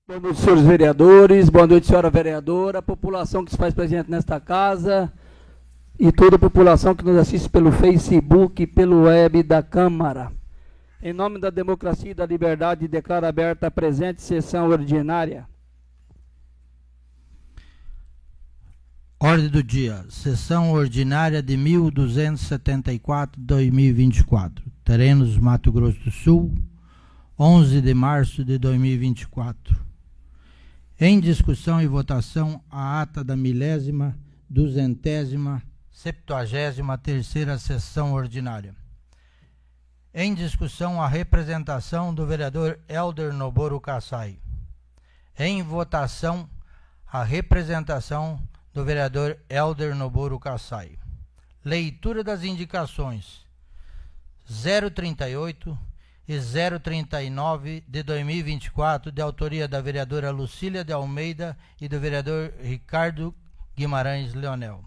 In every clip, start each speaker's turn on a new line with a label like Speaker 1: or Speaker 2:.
Speaker 1: Boa noite, senhores vereadores, boa noite, senhora vereadora, população que se faz presente nesta casa e toda a população que nos assiste pelo Facebook e pelo web da Câmara. Em nome da democracia e da liberdade, declaro aberta a presente sessão ordinária.
Speaker 2: Ordem do dia, sessão ordinária de 1274/2024, Terrenos, Mato Grosso do Sul, 11 de março de 2024. Em discussão e votação, a ata da 1273ª sessão ordinária. Em discussão, a representação do vereador Helder Noboru Kassai. Em votação, a representação do vereador Helder Noboru Kassai. Leitura das indicações 038 e 039 de 2024, de autoria da vereadora Lucília de Almeida e do vereador Ricardo Guimarães Leonel.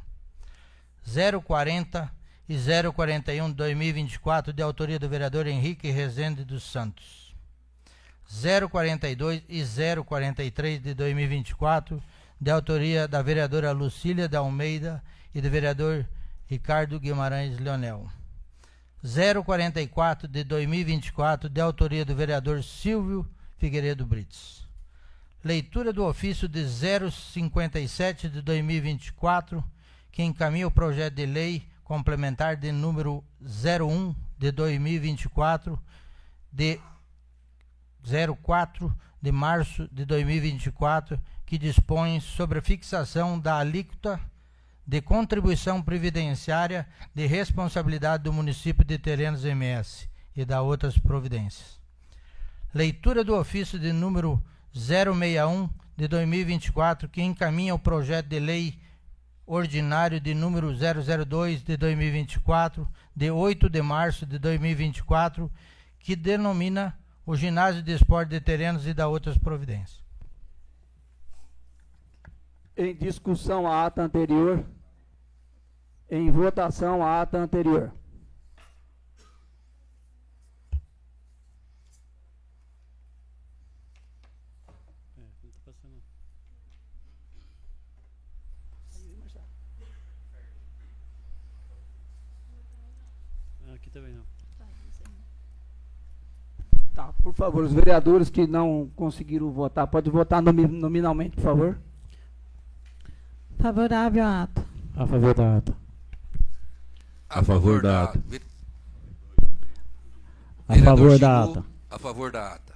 Speaker 2: 040 e 041 de 2024, de autoria do vereador Henrique Rezende dos Santos. 042 e 043 de 2024, de autoria da vereadora Lucília de Almeida e do vereador Ricardo Guimarães Leonel. 044 de 2024, de autoria do vereador Silvio Figueiredo Brites. Leitura do ofício de 057 de 2024, que encaminha o projeto de lei complementar de número 01 de 2024, de 04 de março de 2024, que dispõe sobre a fixação da alíquota de contribuição previdenciária de responsabilidade do município de Terrenos MS e da outras providências. Leitura do ofício de número 061 de 2024, que encaminha o projeto de lei ordinário de número 002 de 2024, de 8 de março de 2024, que denomina o Ginásio de Esporte de Terrenos e da outras providências.
Speaker 1: Em discussão, a ata anterior. Em votação, a ata anterior.
Speaker 3: Aqui também não.
Speaker 1: Tá, por favor, os vereadores que não conseguiram votar, pode votar nominalmente, por favor.
Speaker 4: Favorável à ata.
Speaker 3: A favor da ata.
Speaker 5: A favor da ata.
Speaker 3: A favor da ata.
Speaker 5: A favor da ata.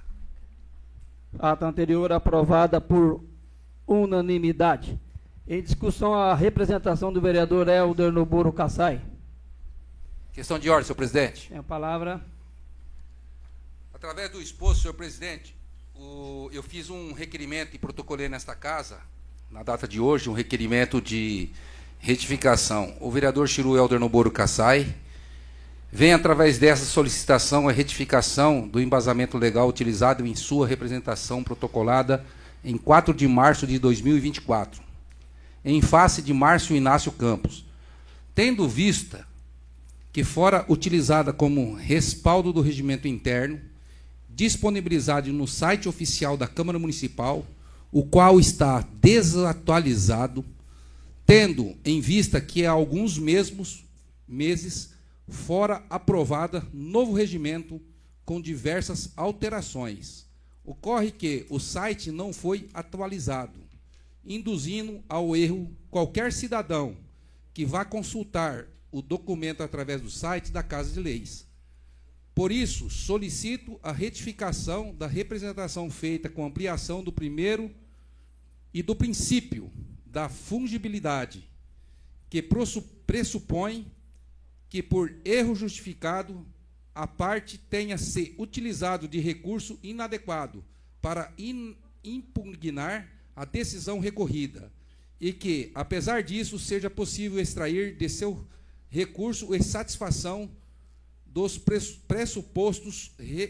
Speaker 1: Ata anterior aprovada por unanimidade. Em discussão, a representação do vereador Helder Noboru Kassai.
Speaker 5: Questão de ordem, senhor presidente.
Speaker 1: Tem a palavra.
Speaker 5: Através do exposto, senhor presidente, eu fiz um requerimento e protocolei nesta casa, na data de hoje, um requerimento de retificação. O vereador Chiru Helder Noboru Kassai vem, através dessa solicitação, a retificação do embasamento legal utilizado em sua representação protocolada em 4 de março de 2024, em face de Márcio Inácio Campos, tendo vista que fora utilizada como respaldo do regimento interno, disponibilizado no site oficial da Câmara Municipal, o qual está desatualizado, tendo em vista que há alguns meses fora aprovada novo regimento com diversas alterações. Ocorre que o site não foi atualizado, induzindo ao erro qualquer cidadão que vá consultar o documento através do site da Casa de Leis. Por isso, solicito a retificação da representação feita com ampliação do primeiro e do princípio da fungibilidade, que pressupõe que, por erro justificado, a parte tenha se utilizado de recurso inadequado para impugnar a decisão recorrida, e que, apesar disso, seja possível extrair de seu recurso e satisfação dos pressupostos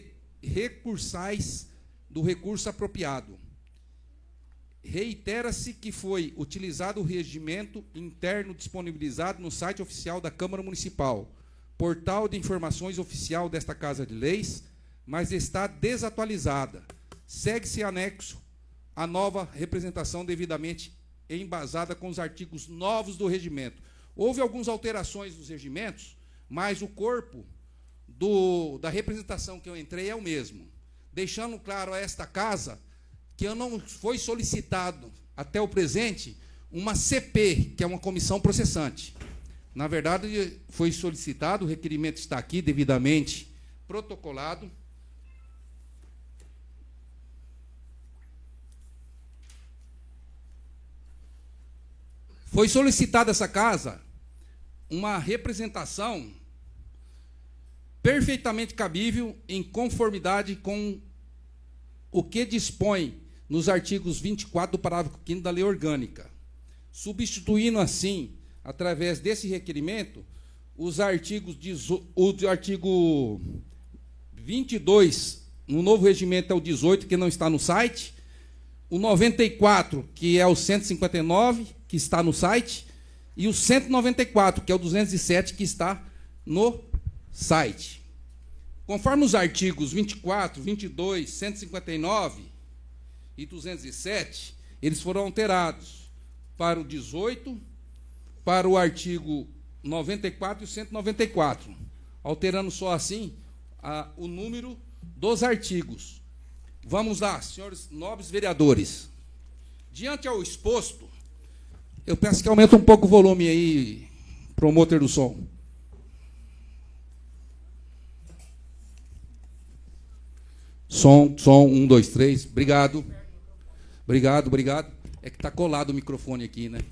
Speaker 5: recursais do recurso apropriado. Reitera-se que foi utilizado o regimento interno disponibilizado no site oficial da Câmara Municipal, portal de informações oficial desta Casa de Leis, mas está desatualizada. Segue-se anexo a nova representação devidamente embasada com os artigos novos do regimento. Houve algumas alterações nos regimentos, mas o corpo da representação que eu entrei é o mesmo, deixando claro a esta casa que eu não foi solicitado até o presente uma CP, que é uma comissão processante. Na verdade, foi solicitado, o requerimento está aqui devidamente protocolado. Foi solicitada essa casa uma representação perfeitamente cabível, em conformidade com o que dispõe nos artigos 24 do parágrafo 5º da Lei Orgânica, substituindo assim, através desse requerimento, o artigo 22, no novo regimento é o 18, que não está no site, o 94, que é o 159, que está no site, e o 194, que é o 207, que está no site. Conforme os artigos 24, 22, 159 e 207, eles foram alterados para o 18, para o artigo 94 e o 194, alterando só assim o número dos artigos. Vamos lá, senhores nobres vereadores. Diante ao exposto, eu peço que aumente um pouco o volume aí, promotor do som. Som, 1, 2, 3. Obrigado. Obrigado. É que está colado o microfone aqui, né?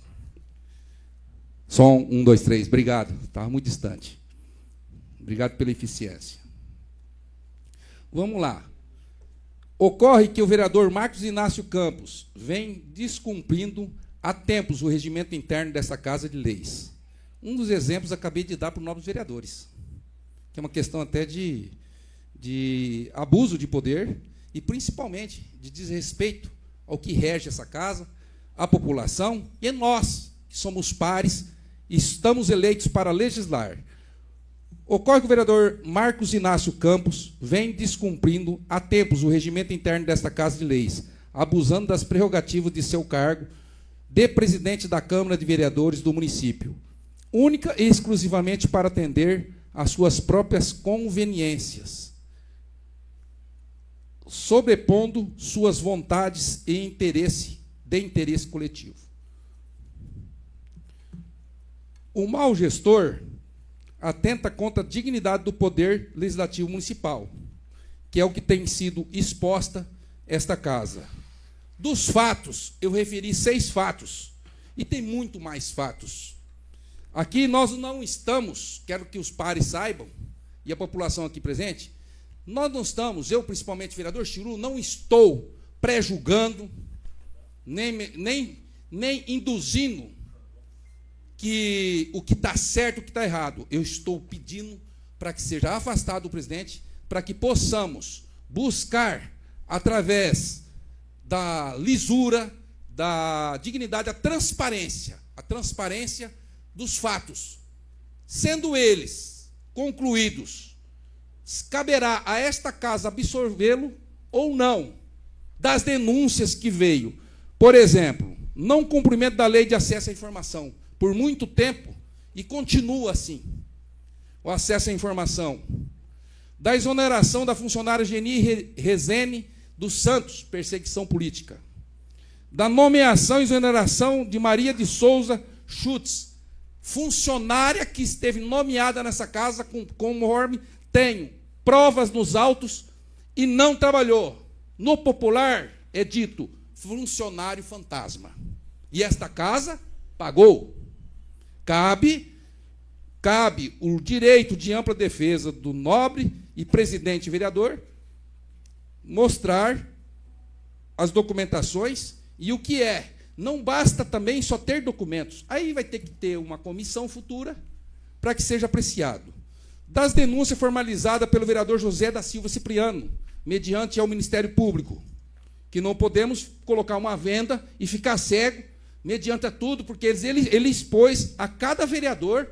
Speaker 5: Som, 1, 2, 3. Obrigado. Estava muito distante. Obrigado pela eficiência. Vamos lá. Ocorre que o vereador Marcos Inácio Campos vem descumprindo há tempos o regimento interno dessa Casa de Leis. Um dos exemplos acabei de dar para os novos vereadores, que é uma questão até de abuso de poder e, principalmente, de desrespeito ao que rege essa casa, a população e nós, que somos pares e estamos eleitos para legislar. Ocorre que o vereador Marcos Inácio Campos vem descumprindo há tempos o regimento interno desta Casa de Leis, abusando das prerrogativas de seu cargo de presidente da Câmara de Vereadores do município, única e exclusivamente para atender às suas próprias conveniências, sobrepondo suas vontades e interesse coletivo. O mau gestor atenta contra a dignidade do poder legislativo municipal, que é o que tem sido exposta esta casa. Dos fatos, eu referi 6 fatos, e tem muito mais fatos. Aqui nós não estamos, quero que os pares saibam, e a população aqui presente, nós não estamos, eu principalmente, vereador Chiru, não estou pré-julgando, nem induzindo que o que está certo e o que está errado. Eu estou pedindo para que seja afastado o presidente, para que possamos buscar, através da lisura, da dignidade, a transparência dos fatos. Sendo eles concluídos, caberá a esta casa absorvê-lo ou não, das denúncias que veio. Por exemplo, não cumprimento da lei de acesso à informação, por muito tempo, e continua assim, o acesso à informação. Da exoneração da funcionária Geni Rezene dos Santos, perseguição política. Da nomeação e exoneração de Maria de Souza Schutz, funcionária que esteve nomeada nessa casa, conforme tenho provas nos autos, e não trabalhou. No popular é dito funcionário fantasma. E esta casa pagou. Cabe o direito de ampla defesa do nobre e presidente vereador mostrar as documentações e o que é. Não basta também só ter documentos. Aí vai ter que ter uma comissão futura para que seja apreciado. Das denúncias formalizadas pelo vereador José da Silva Cipriano, mediante ao Ministério Público, que não podemos colocar uma venda e ficar cego mediante a tudo, porque ele expôs a cada vereador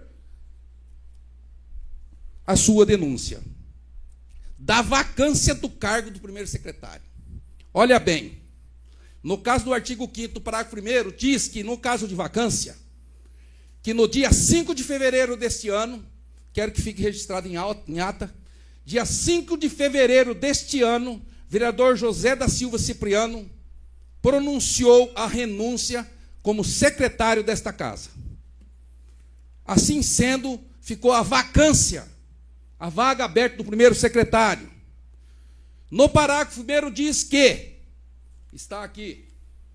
Speaker 5: a sua denúncia. Da vacância do cargo do primeiro secretário. Olha bem,
Speaker 4: No caso do artigo 5º, parágrafo 1º, diz que, no caso de vacância, que no dia 5 de fevereiro deste ano, quero que fique registrado em ata, dia 5 de fevereiro deste ano, vereador José da Silva Cipriano pronunciou a renúncia como secretário desta casa. Assim sendo, ficou a vacância, a vaga aberta do primeiro secretário. No parágrafo 1º diz que, está aqui,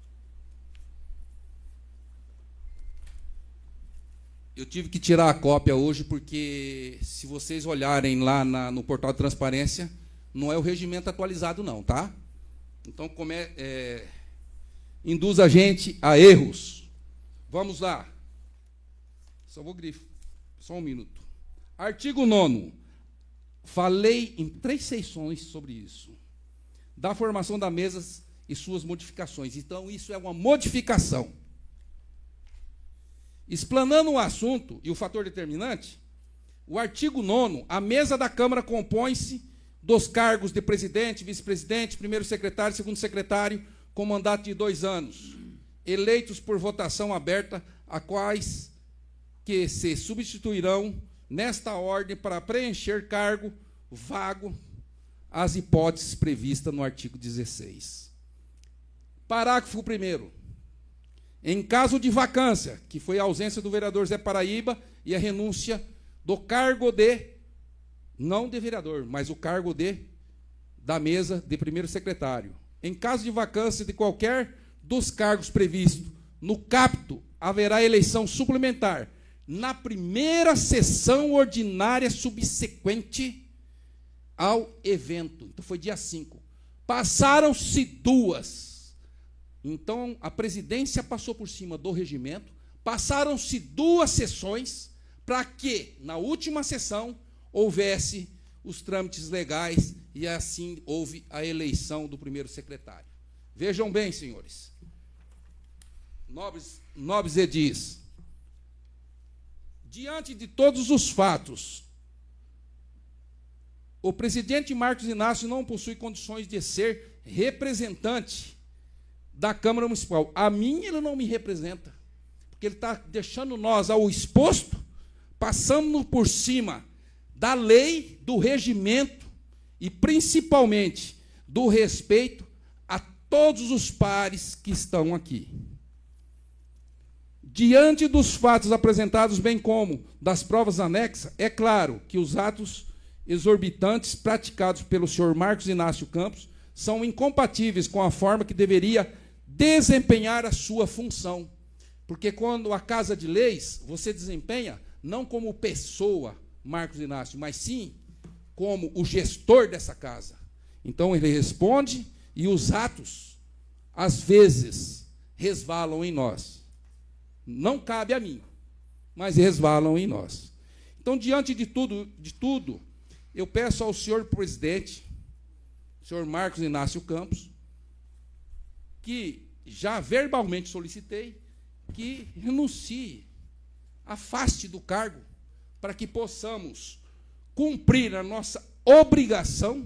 Speaker 4: eu tive que tirar a cópia hoje, porque se vocês olharem lá no portal de transparência, não é o regimento atualizado não, tá? Então, induz a gente a erros. Vamos lá. Só vou grifar, só um minuto. Artigo 9º. Falei em 3 sessões sobre isso. Da formação das mesas e suas modificações. Então, isso é uma modificação. Explanando o assunto e o fator determinante, o artigo 9º, a mesa da Câmara compõe-se dos cargos de presidente, vice-presidente, primeiro secretário, segundo secretário, com mandato de 2 anos, eleitos por votação aberta, a quais que se substituirão nesta ordem para preencher cargo vago as hipóteses previstas no artigo 16. Parágrafo 1º. Em caso de vacância, que foi a ausência do vereador Zé Paraíba e a renúncia do cargo não de vereador, mas o cargo da mesa de primeiro secretário. Em caso de vacância de qualquer dos cargos previstos no capto, haverá eleição suplementar na primeira sessão ordinária subsequente ao evento. Então, foi dia 5. Passaram-se 2. Então, a presidência passou por cima do regimento, passaram-se 2 sessões para que, na última sessão, houvesse os trâmites legais e assim houve a eleição do primeiro secretário. Vejam bem, senhores. Nobres edis, diante de todos os fatos, o presidente Marcos Inácio não possui condições de ser representante da Câmara Municipal. A mim ele não me representa, porque ele está deixando nós ao exposto, passando por cima da lei, do regimento e principalmente do respeito a todos os pares que estão aqui. Diante dos fatos apresentados, bem como das provas anexas, é claro que os atos exorbitantes praticados pelo senhor Marcos Inácio Campos são incompatíveis com a forma que deveria desempenhar a sua função. Porque quando a Casa de Leis, você desempenha não como pessoa, Marcos Inácio, mas sim como o gestor dessa casa. Então ele responde e os atos, às vezes, resvalam em nós. Não cabe a mim, mas resvalam em nós. Então, diante de tudo, eu peço ao senhor presidente, senhor Marcos Inácio Campos, que já verbalmente solicitei que renuncie, afaste do cargo, para que possamos cumprir a nossa obrigação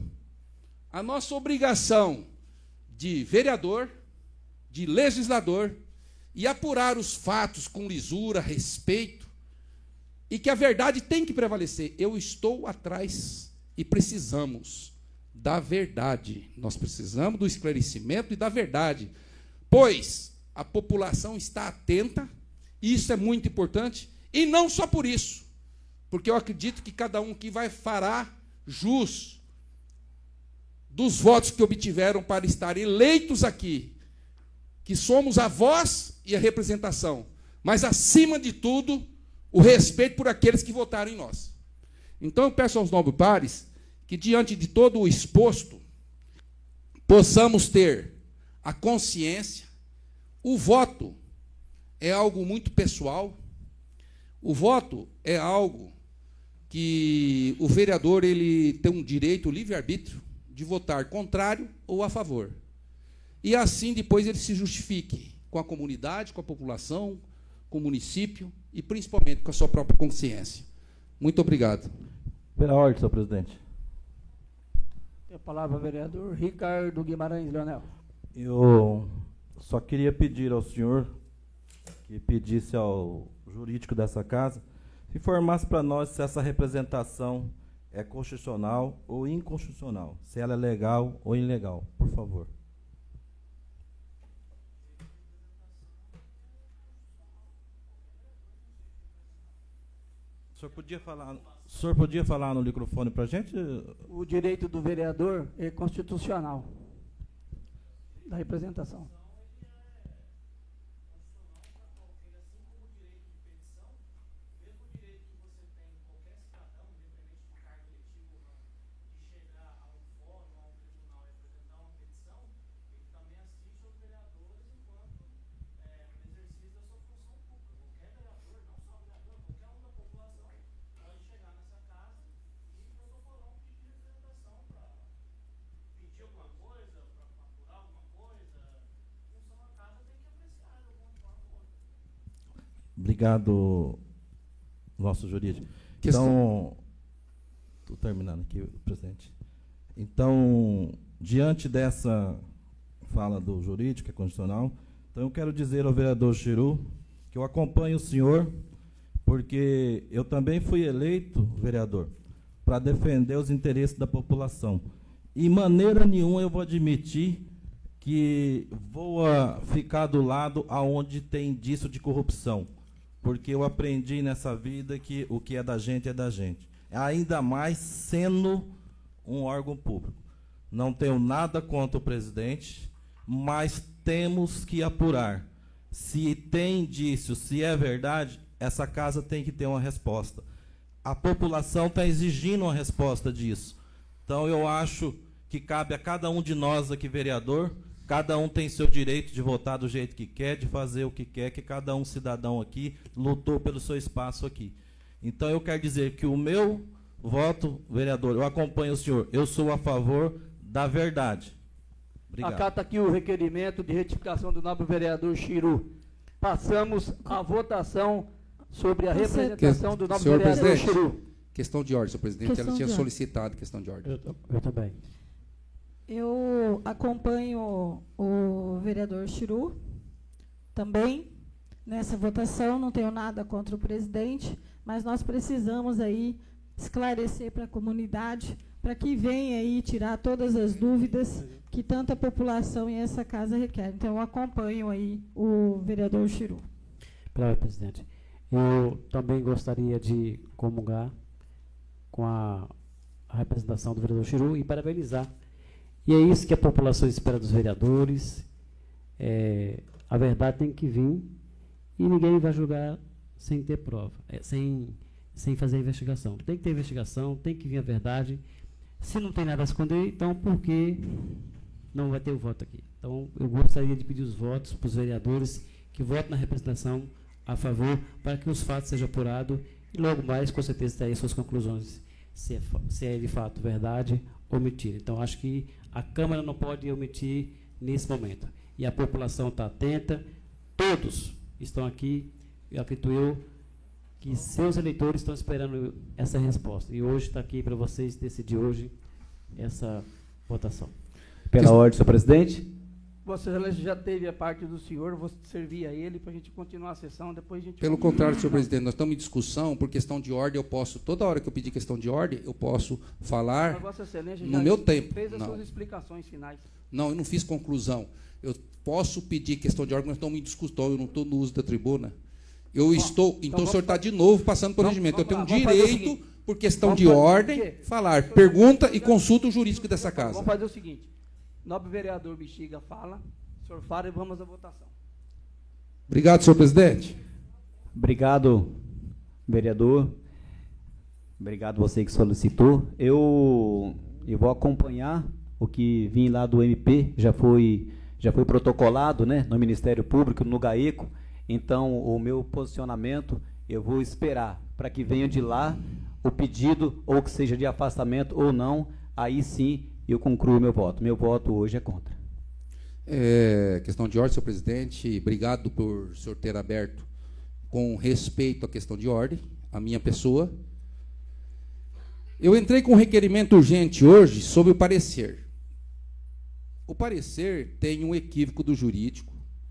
Speaker 4: de vereador, de legislador, e apurar os fatos com lisura, respeito, e que a verdade tem que prevalecer. Eu estou atrás e precisamos da verdade. Nós precisamos do esclarecimento e da verdade, pois a população está atenta, e isso é muito importante, e não só por isso, porque eu acredito que cada um aqui fará jus dos votos que obtiveram para estar eleitos aqui, que somos a voz e a representação, mas, acima de tudo, o respeito por aqueles que votaram em nós. Então, eu peço aos nobres pares que, diante de todo o exposto, possamos ter a consciência. O voto é algo muito pessoal. O voto é algo que o vereador ele tem um direito, livre-arbítrio, de votar contrário ou a favor. E assim depois ele se justifique com a comunidade, com a população, com o município e principalmente com a sua própria consciência. Muito obrigado.
Speaker 6: Pela ordem, senhor presidente.
Speaker 1: Tem a palavra, vereador Ricardo Guimarães Leonel.
Speaker 6: Eu Só queria pedir ao senhor que pedisse ao jurídico dessa casa que informasse para nós se essa representação é constitucional ou inconstitucional, se ela é legal ou ilegal, por favor. O senhor podia falar no microfone para a gente?
Speaker 1: O direito do vereador é constitucional, da representação.
Speaker 6: Obrigado, nosso jurídico. Então, estou terminando aqui, presidente. Então, diante dessa fala do jurídico, que é constitucional, então eu quero dizer ao vereador Chiru que eu acompanho o senhor, porque eu também fui eleito, vereador, para defender os interesses da população. E, maneira nenhuma, eu vou admitir que vou ficar do lado aonde tem indício de corrupção, porque eu aprendi nessa vida que o que é da gente é da gente. Ainda mais sendo um órgão público. Não tenho nada contra o presidente, mas temos que apurar. Se tem indício, se é verdade, essa casa tem que ter uma resposta. A população está exigindo uma resposta disso. Então, eu acho que cabe a cada um de nós aqui, vereador, cada um tem seu direito de votar do jeito que quer, de fazer o que quer, que cada um cidadão aqui lutou pelo seu espaço aqui. Então, eu quero dizer que o meu voto, vereador, eu acompanho o senhor, eu sou a favor da verdade. Obrigado.
Speaker 1: Acata aqui o requerimento de retificação do nobre vereador Chiru. Passamos à votação sobre a representação do nobre vereador Chiru.
Speaker 5: Questão de ordem, senhor presidente. Ela tinha solicitado questão de ordem.
Speaker 3: Eu também.
Speaker 7: Eu acompanho o vereador Chiru também nessa votação, não tenho nada contra o presidente, mas nós precisamos aí esclarecer para a comunidade, para que venha aí tirar todas as dúvidas que tanta a população e essa casa requer. Então, eu acompanho aí o vereador Chiru.
Speaker 3: Pela presidente, eu também gostaria de comungar com a representação do vereador Chiru e parabenizar. E é isso que a população espera dos vereadores. A verdade tem que vir e ninguém vai julgar sem ter prova, sem fazer a investigação. Tem que ter investigação, tem que vir a verdade. Se não tem nada a esconder, então por que não vai ter o voto aqui? Então, eu gostaria de pedir os votos para os vereadores que votem na representação a favor, para que os fatos sejam apurados e logo mais, com certeza, terem suas conclusões, se é de fato verdade ou mentira. Então, acho que a Câmara não pode omitir nesse momento. E a população está atenta, todos estão aqui, eu acredito que seus eleitores estão esperando essa resposta. E hoje está aqui para vocês decidir hoje essa votação.
Speaker 8: Pela ordem, senhor presidente.
Speaker 1: Vossa Excelência já teve a parte do senhor, vou servir a ele para a gente continuar a sessão, depois a gente...
Speaker 5: Pelo contrário, senhor presidente, nós estamos em discussão, por questão de ordem, eu posso, toda hora que eu pedir questão de ordem, eu posso falar
Speaker 1: Vossa Excelência
Speaker 5: no meu tempo.
Speaker 1: Fez as suas explicações finais.
Speaker 5: Não, eu não fiz conclusão. Eu posso pedir questão de ordem, nós estamos em discussão, eu não estou no uso da tribuna. Eu estou, então o senhor está de novo passando por regimento. Eu tenho direito, por questão de ordem, falar. Pergunta e consulta o jurídico dessa casa.
Speaker 1: Vamos fazer o seguinte. Nobre vereador Bexiga fala, o senhor fala e vamos à votação.
Speaker 5: Obrigado, senhor presidente.
Speaker 8: Obrigado, vereador. Obrigado você que solicitou. Eu vou acompanhar o que vim lá do MP, já foi protocolado, né, no Ministério Público, no GAECO. Então, o meu posicionamento, eu vou esperar para que venha de lá o pedido, ou que seja de afastamento ou não, aí sim eu concluo meu voto. Meu voto hoje é contra.
Speaker 5: Questão de ordem, senhor presidente. Obrigado por o senhor ter aberto com respeito à questão de ordem, a minha pessoa. Eu entrei com um requerimento urgente hoje sobre o parecer. O parecer tem um equívoco do jurídico,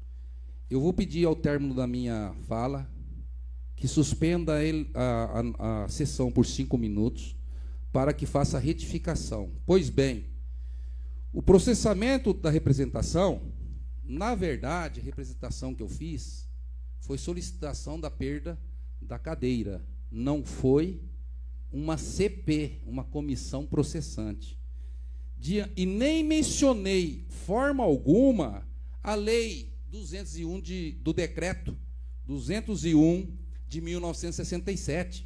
Speaker 4: eu vou pedir ao término da minha fala que suspenda a sessão por 5 minutos para que faça a retificação. Pois bem, o processamento da representação, na verdade, a representação que eu fiz foi solicitação da perda da cadeira, não foi uma CP, uma comissão processante. E nem mencionei, forma alguma, a lei 201 do decreto 201 de 1967,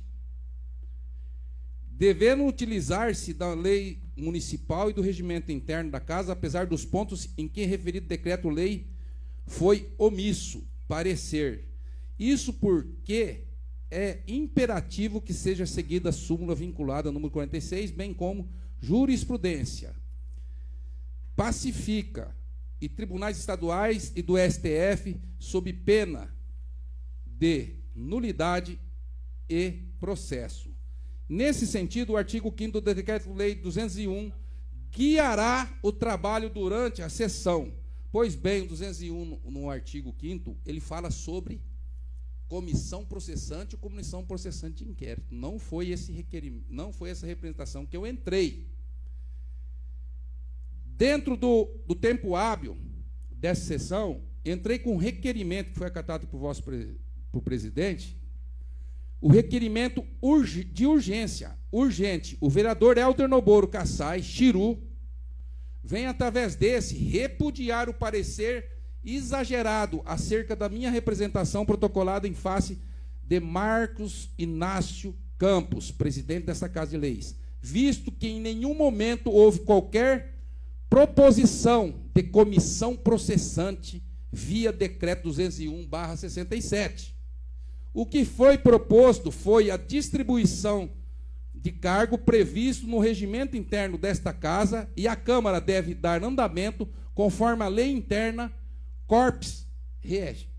Speaker 4: devendo utilizar-se da lei municipal e do regimento interno da casa, apesar dos pontos em que referido decreto-lei foi omisso, parecer. Isso porque é imperativo que seja seguida a súmula vinculada ao número 46, bem como jurisprudência pacifica e tribunais estaduais e do STF sob pena de nulidade e processo. Nesse sentido, o artigo 5º do Decreto-Lei 201 guiará o trabalho durante a sessão. Pois bem, o 201, no artigo 5º, ele fala sobre comissão processante ou comissão processante de inquérito. Não foi esse requerimento, não foi essa representação que eu entrei. Dentro do tempo hábil dessa sessão, entrei com um requerimento que foi acatado por presidente, o requerimento de urgência, urgente. O vereador Helder Nobouro Kassai, Chiru, vem, através desse, repudiar o parecer exagerado acerca da minha representação protocolada em face de Marcos Inácio Campos, presidente dessa Casa de Leis, visto que em nenhum momento houve qualquer proposição de comissão processante via decreto 201/67. O que foi proposto foi a distribuição de cargo previsto no regimento interno desta casa, e a Câmara deve dar andamento conforme a lei interna corpus rege.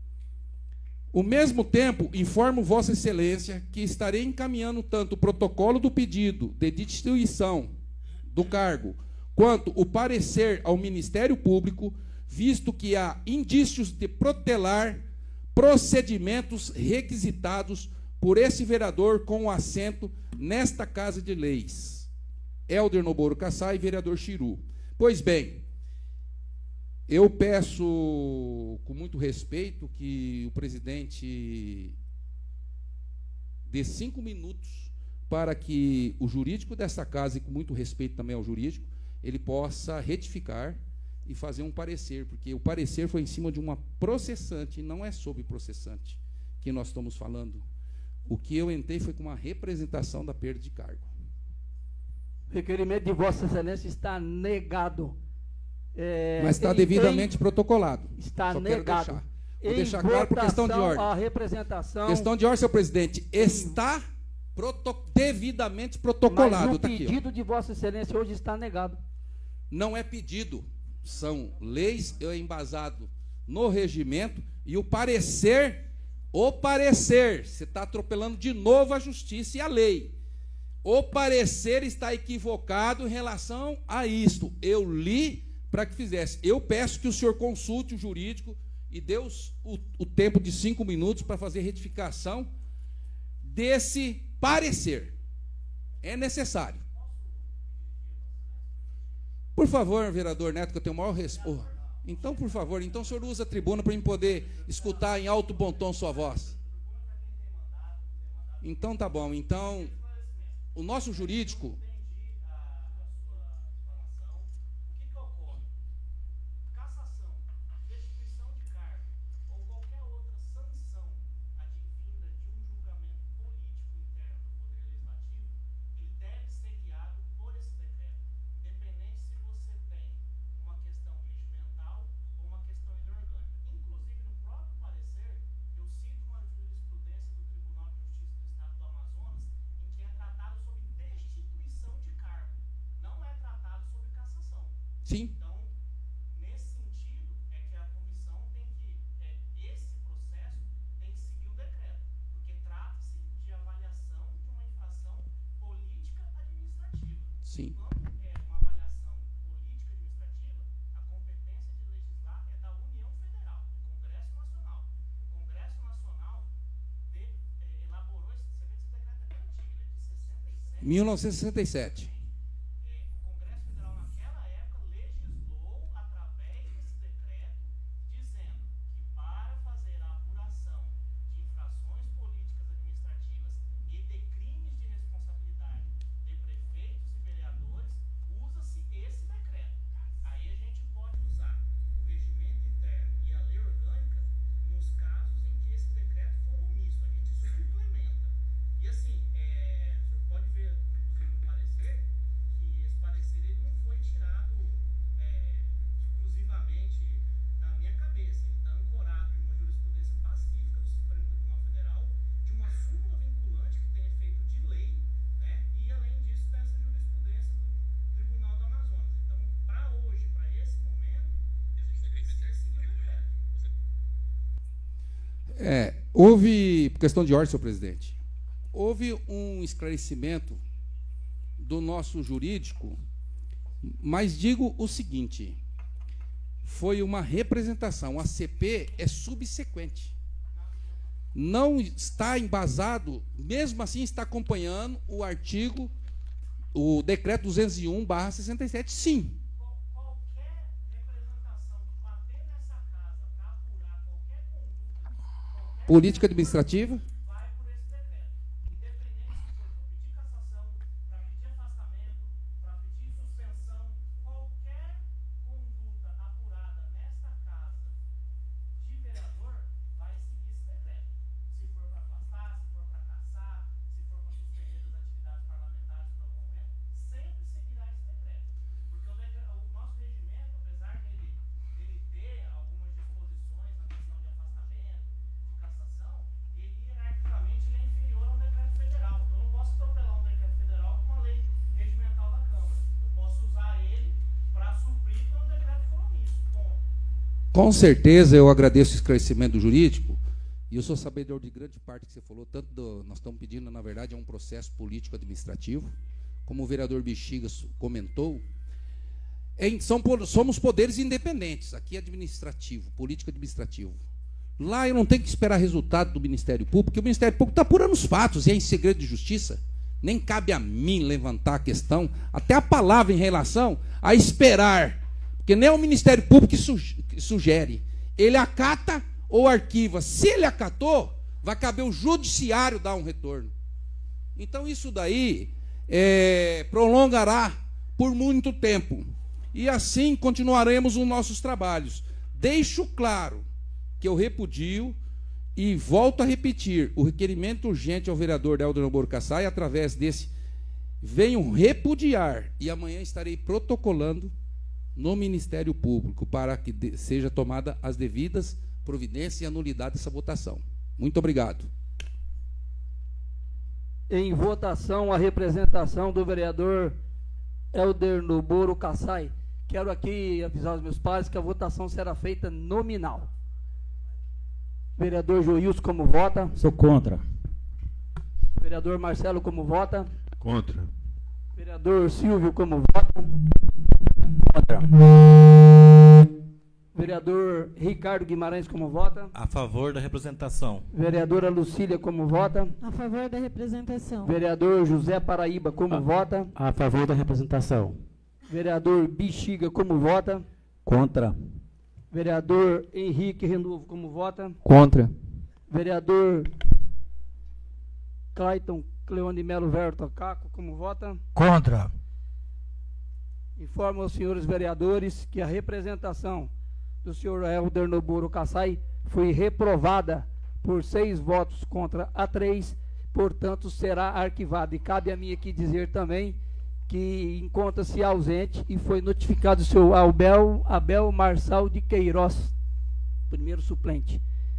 Speaker 4: Ao mesmo tempo, informo Vossa Excelência que estarei encaminhando tanto o protocolo do pedido de distribuição do cargo, quanto o parecer ao Ministério Público, visto que há indícios de protelar procedimentos requisitados por esse vereador com assento nesta Casa de Leis. Helder Nobouro Kassai, vereador Chiru. Pois bem, eu peço com muito respeito que o presidente dê 5 minutos para que o jurídico dessa casa, e com muito respeito também ao jurídico, ele possa retificar e fazer um parecer, porque o parecer foi em cima de uma processante, e não é sobre processante que nós estamos falando. O que eu entrei foi com uma representação da perda de cargo.
Speaker 1: O requerimento de Vossa Excelência está negado.
Speaker 4: Mas está devidamente protocolado.
Speaker 1: Está
Speaker 4: Só
Speaker 1: negado.
Speaker 4: Vou deixar claro por questão de ordem.
Speaker 1: A representação.
Speaker 4: Questão de ordem, senhor presidente. Está devidamente protocolado.
Speaker 1: Mas o pedido de Vossa Excelência hoje está negado.
Speaker 4: Não é pedido. São leis embasado no regimento e o parecer, você está atropelando de novo a justiça e a lei. O parecer está equivocado em relação a isto. Eu li para que fizesse. Eu peço que o senhor consulte o jurídico e dê o tempo de 5 minutos para fazer retificação desse parecer. É necessário. Por favor, vereador Neto, que eu tenho o maior respeito. Então, por favor, então o senhor usa a tribuna para eu poder escutar em alto bom tom sua voz. Então, tá bom. Então, o nosso jurídico... Sim.
Speaker 9: Então, nesse sentido, é que a comissão tem que, esse processo tem que seguir o decreto, porque trata-se de avaliação de uma infração política administrativa.
Speaker 4: Sim.
Speaker 9: Quando é uma avaliação política administrativa, a competência de legislar é da União Federal, do Congresso Nacional.
Speaker 4: 1967.
Speaker 9: O Congresso Federal, naquela época, legislou através desse decreto, dizendo que para fazer a apuração de infrações políticas administrativas e de crimes de responsabilidade de prefeitos e vereadores, usa-se esse decreto. Aí a gente pode usar o regimento interno e a lei orgânica nos casos em que esse decreto for omisso. A gente suplementa. E assim, o senhor pode ver, inclusive, no parecer, que esse parecer ele não foi tirado exclusivamente da minha cabeça. Ele está ancorado em uma jurisprudência pacífica do Supremo Tribunal Federal, de uma súmula vinculante que tem efeito de lei, né? E, além disso, dessa jurisprudência do Tribunal do Amazonas. Então, para hoje, para esse momento, precisa seguir o decreto.
Speaker 4: Houve, por questão de ordem, senhor presidente, houve um esclarecimento do nosso jurídico, mas digo o seguinte, foi uma representação, a CP é subsequente. Não está embasado, mesmo assim está acompanhando o artigo, o decreto 201/67, sim.
Speaker 9: Qualquer representação que bater nessa casa para apurar qualquer conduta,
Speaker 4: Política administrativa.
Speaker 9: vai por esse decreto. Independente se for para pedir cassação, para pedir afastamento, para pedir suspensão, qualquer conduta apurada nesta casa de vereador vai seguir esse decreto. Se for para afastar, se for para cassar, se for para suspender as atividades parlamentares por algum momento, sempre seguirá esse decreto. Porque o nosso regimento, apesar dele ter algumas disposições na questão de afastamento, de cassação, ele hierarquicamente ele é inferior ao decreto federal. Então, eu não posso atropelar um decreto federal com uma lei regimental da Câmara. Eu posso usar ele para suprir quando o decreto for omisso. Ponto.
Speaker 4: Com certeza, eu agradeço o esclarecimento jurídico, e eu sou sabedor de grande parte que você falou, nós estamos pedindo, na verdade, é um processo político-administrativo, como o vereador Bexiga comentou, somos poderes independentes, aqui é administrativo, político-administrativo. Lá eu não tenho que esperar resultado do Ministério Público, porque o Ministério Público está apurando os fatos, e é em segredo de justiça. Nem cabe a mim levantar a questão, até a palavra em relação a esperar, porque nem é o Ministério Público que sugere. Ele acata ou arquiva. Se ele acatou, vai caber o judiciário dar um retorno. Então isso daí prolongará por muito tempo. E assim continuaremos os nossos trabalhos. Deixo claro que eu repudio e volto a repetir o requerimento urgente ao vereador Helder Nobouro Kassai, através desse venho repudiar, e amanhã estarei protocolando no Ministério Público para que seja tomada as devidas providências e anulidade dessa votação. Muito obrigado.
Speaker 1: Em votação, a representação do vereador Helder Nobouro Kassai. Quero aqui avisar os meus pares que a votação será feita nominal. Vereador Joilson, como vota?
Speaker 3: Sou contra.
Speaker 1: Vereador Marcelo, como vota?
Speaker 10: Contra.
Speaker 1: Vereador Silvio, como vota? Contra. Vereador Ricardo Guimarães, como vota?
Speaker 6: A favor da representação.
Speaker 1: Vereadora Lucília, como vota?
Speaker 7: A favor da representação.
Speaker 1: Vereador José Paraíba, como vota?
Speaker 3: A favor da representação.
Speaker 1: Vereador Bexiga, como vota?
Speaker 8: Contra.
Speaker 1: Vereador Henrique Renovo, como vota?
Speaker 8: Contra.
Speaker 1: Vereador Clayton Cleone Melo Verto Caco, como vota?
Speaker 2: Contra.
Speaker 1: Informo aos senhores vereadores que a representação do senhor Helder Nobouro Kassai foi reprovada por 6 votos contra a 3, portanto será arquivada. E cabe a mim aqui dizer também que encontra-se ausente e foi notificado o senhor Abel Marçal de Queiroz, primeiro suplente.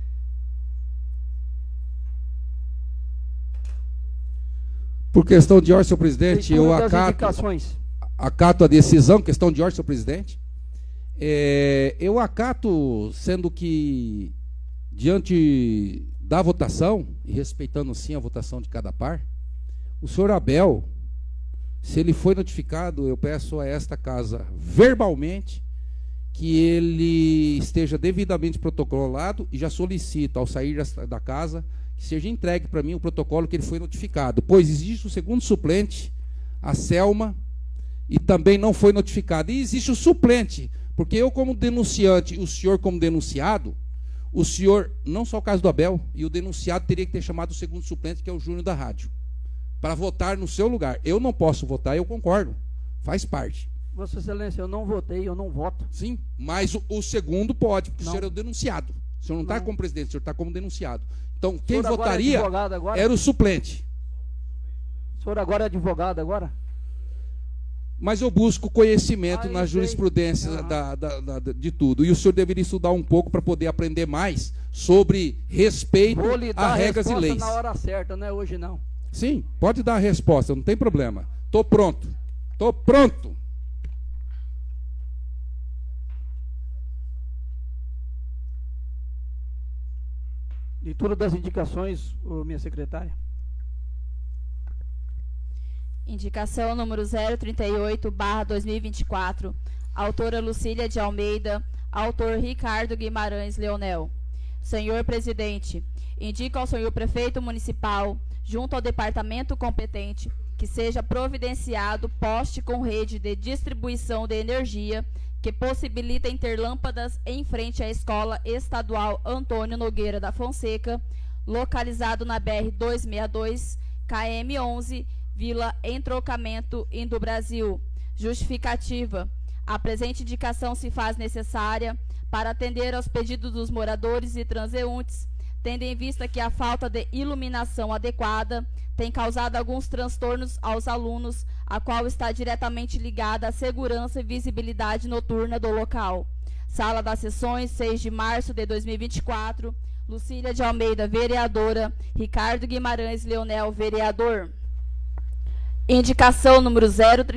Speaker 4: Por questão de ordem, senhor presidente, eu acato a decisão, questão de ordem, senhor presidente. Eu acato, sendo que, diante da votação, e respeitando sim a votação de cada par, o senhor Abel, se ele foi notificado, eu peço a esta casa, verbalmente, que ele esteja devidamente protocolado, e já solicito, ao sair da casa, que seja entregue para mim o protocolo que ele foi notificado, pois existe o segundo suplente, a Selma, e também não foi notificado. E existe o suplente, porque eu como denunciante e o senhor como denunciado, o senhor, não só o caso do Abel, e o denunciado teria que ter chamado o segundo suplente, que é o Júnior da Rádio, para votar no seu lugar. Eu não posso votar, eu concordo, faz parte.
Speaker 1: Vossa Excelência, eu não votei, eu não voto.
Speaker 4: Sim, mas o segundo pode, porque o senhor é o denunciado. O senhor não está como presidente, o senhor está como denunciado. Então, quem votaria era o suplente.
Speaker 1: O senhor agora é advogado agora?
Speaker 4: Mas eu busco conhecimento na jurisprudência de tudo. E o senhor deveria estudar um pouco para poder aprender mais sobre respeito a regras e leis.
Speaker 1: Na hora certa, não é hoje não.
Speaker 4: Sim, pode dar a resposta, não tem problema. Estou pronto. Estou pronto.
Speaker 1: Leitura das indicações, minha secretária.
Speaker 10: Indicação número 038/2024, autora Lucília de Almeida, autor Ricardo Guimarães Leonel. Senhor Presidente, indico ao senhor Prefeito Municipal, junto ao departamento competente, que seja providenciado poste com rede de distribuição de energia que possibilitem ter lâmpadas em frente à Escola Estadual Antônio Nogueira da Fonseca, localizado na BR-262, KM-11, Vila Entrocamento, Indo Brasil. Justificativa. A presente indicação se faz necessária para atender aos pedidos dos moradores e transeuntes, tendo em vista que a falta de iluminação adequada tem causado alguns transtornos aos alunos, a qual está diretamente ligada à segurança e visibilidade noturna do local. Sala das Sessões, 6 de março de 2024. Lucília de Almeida, vereadora. Ricardo Guimarães Leonel, vereador. Indicação número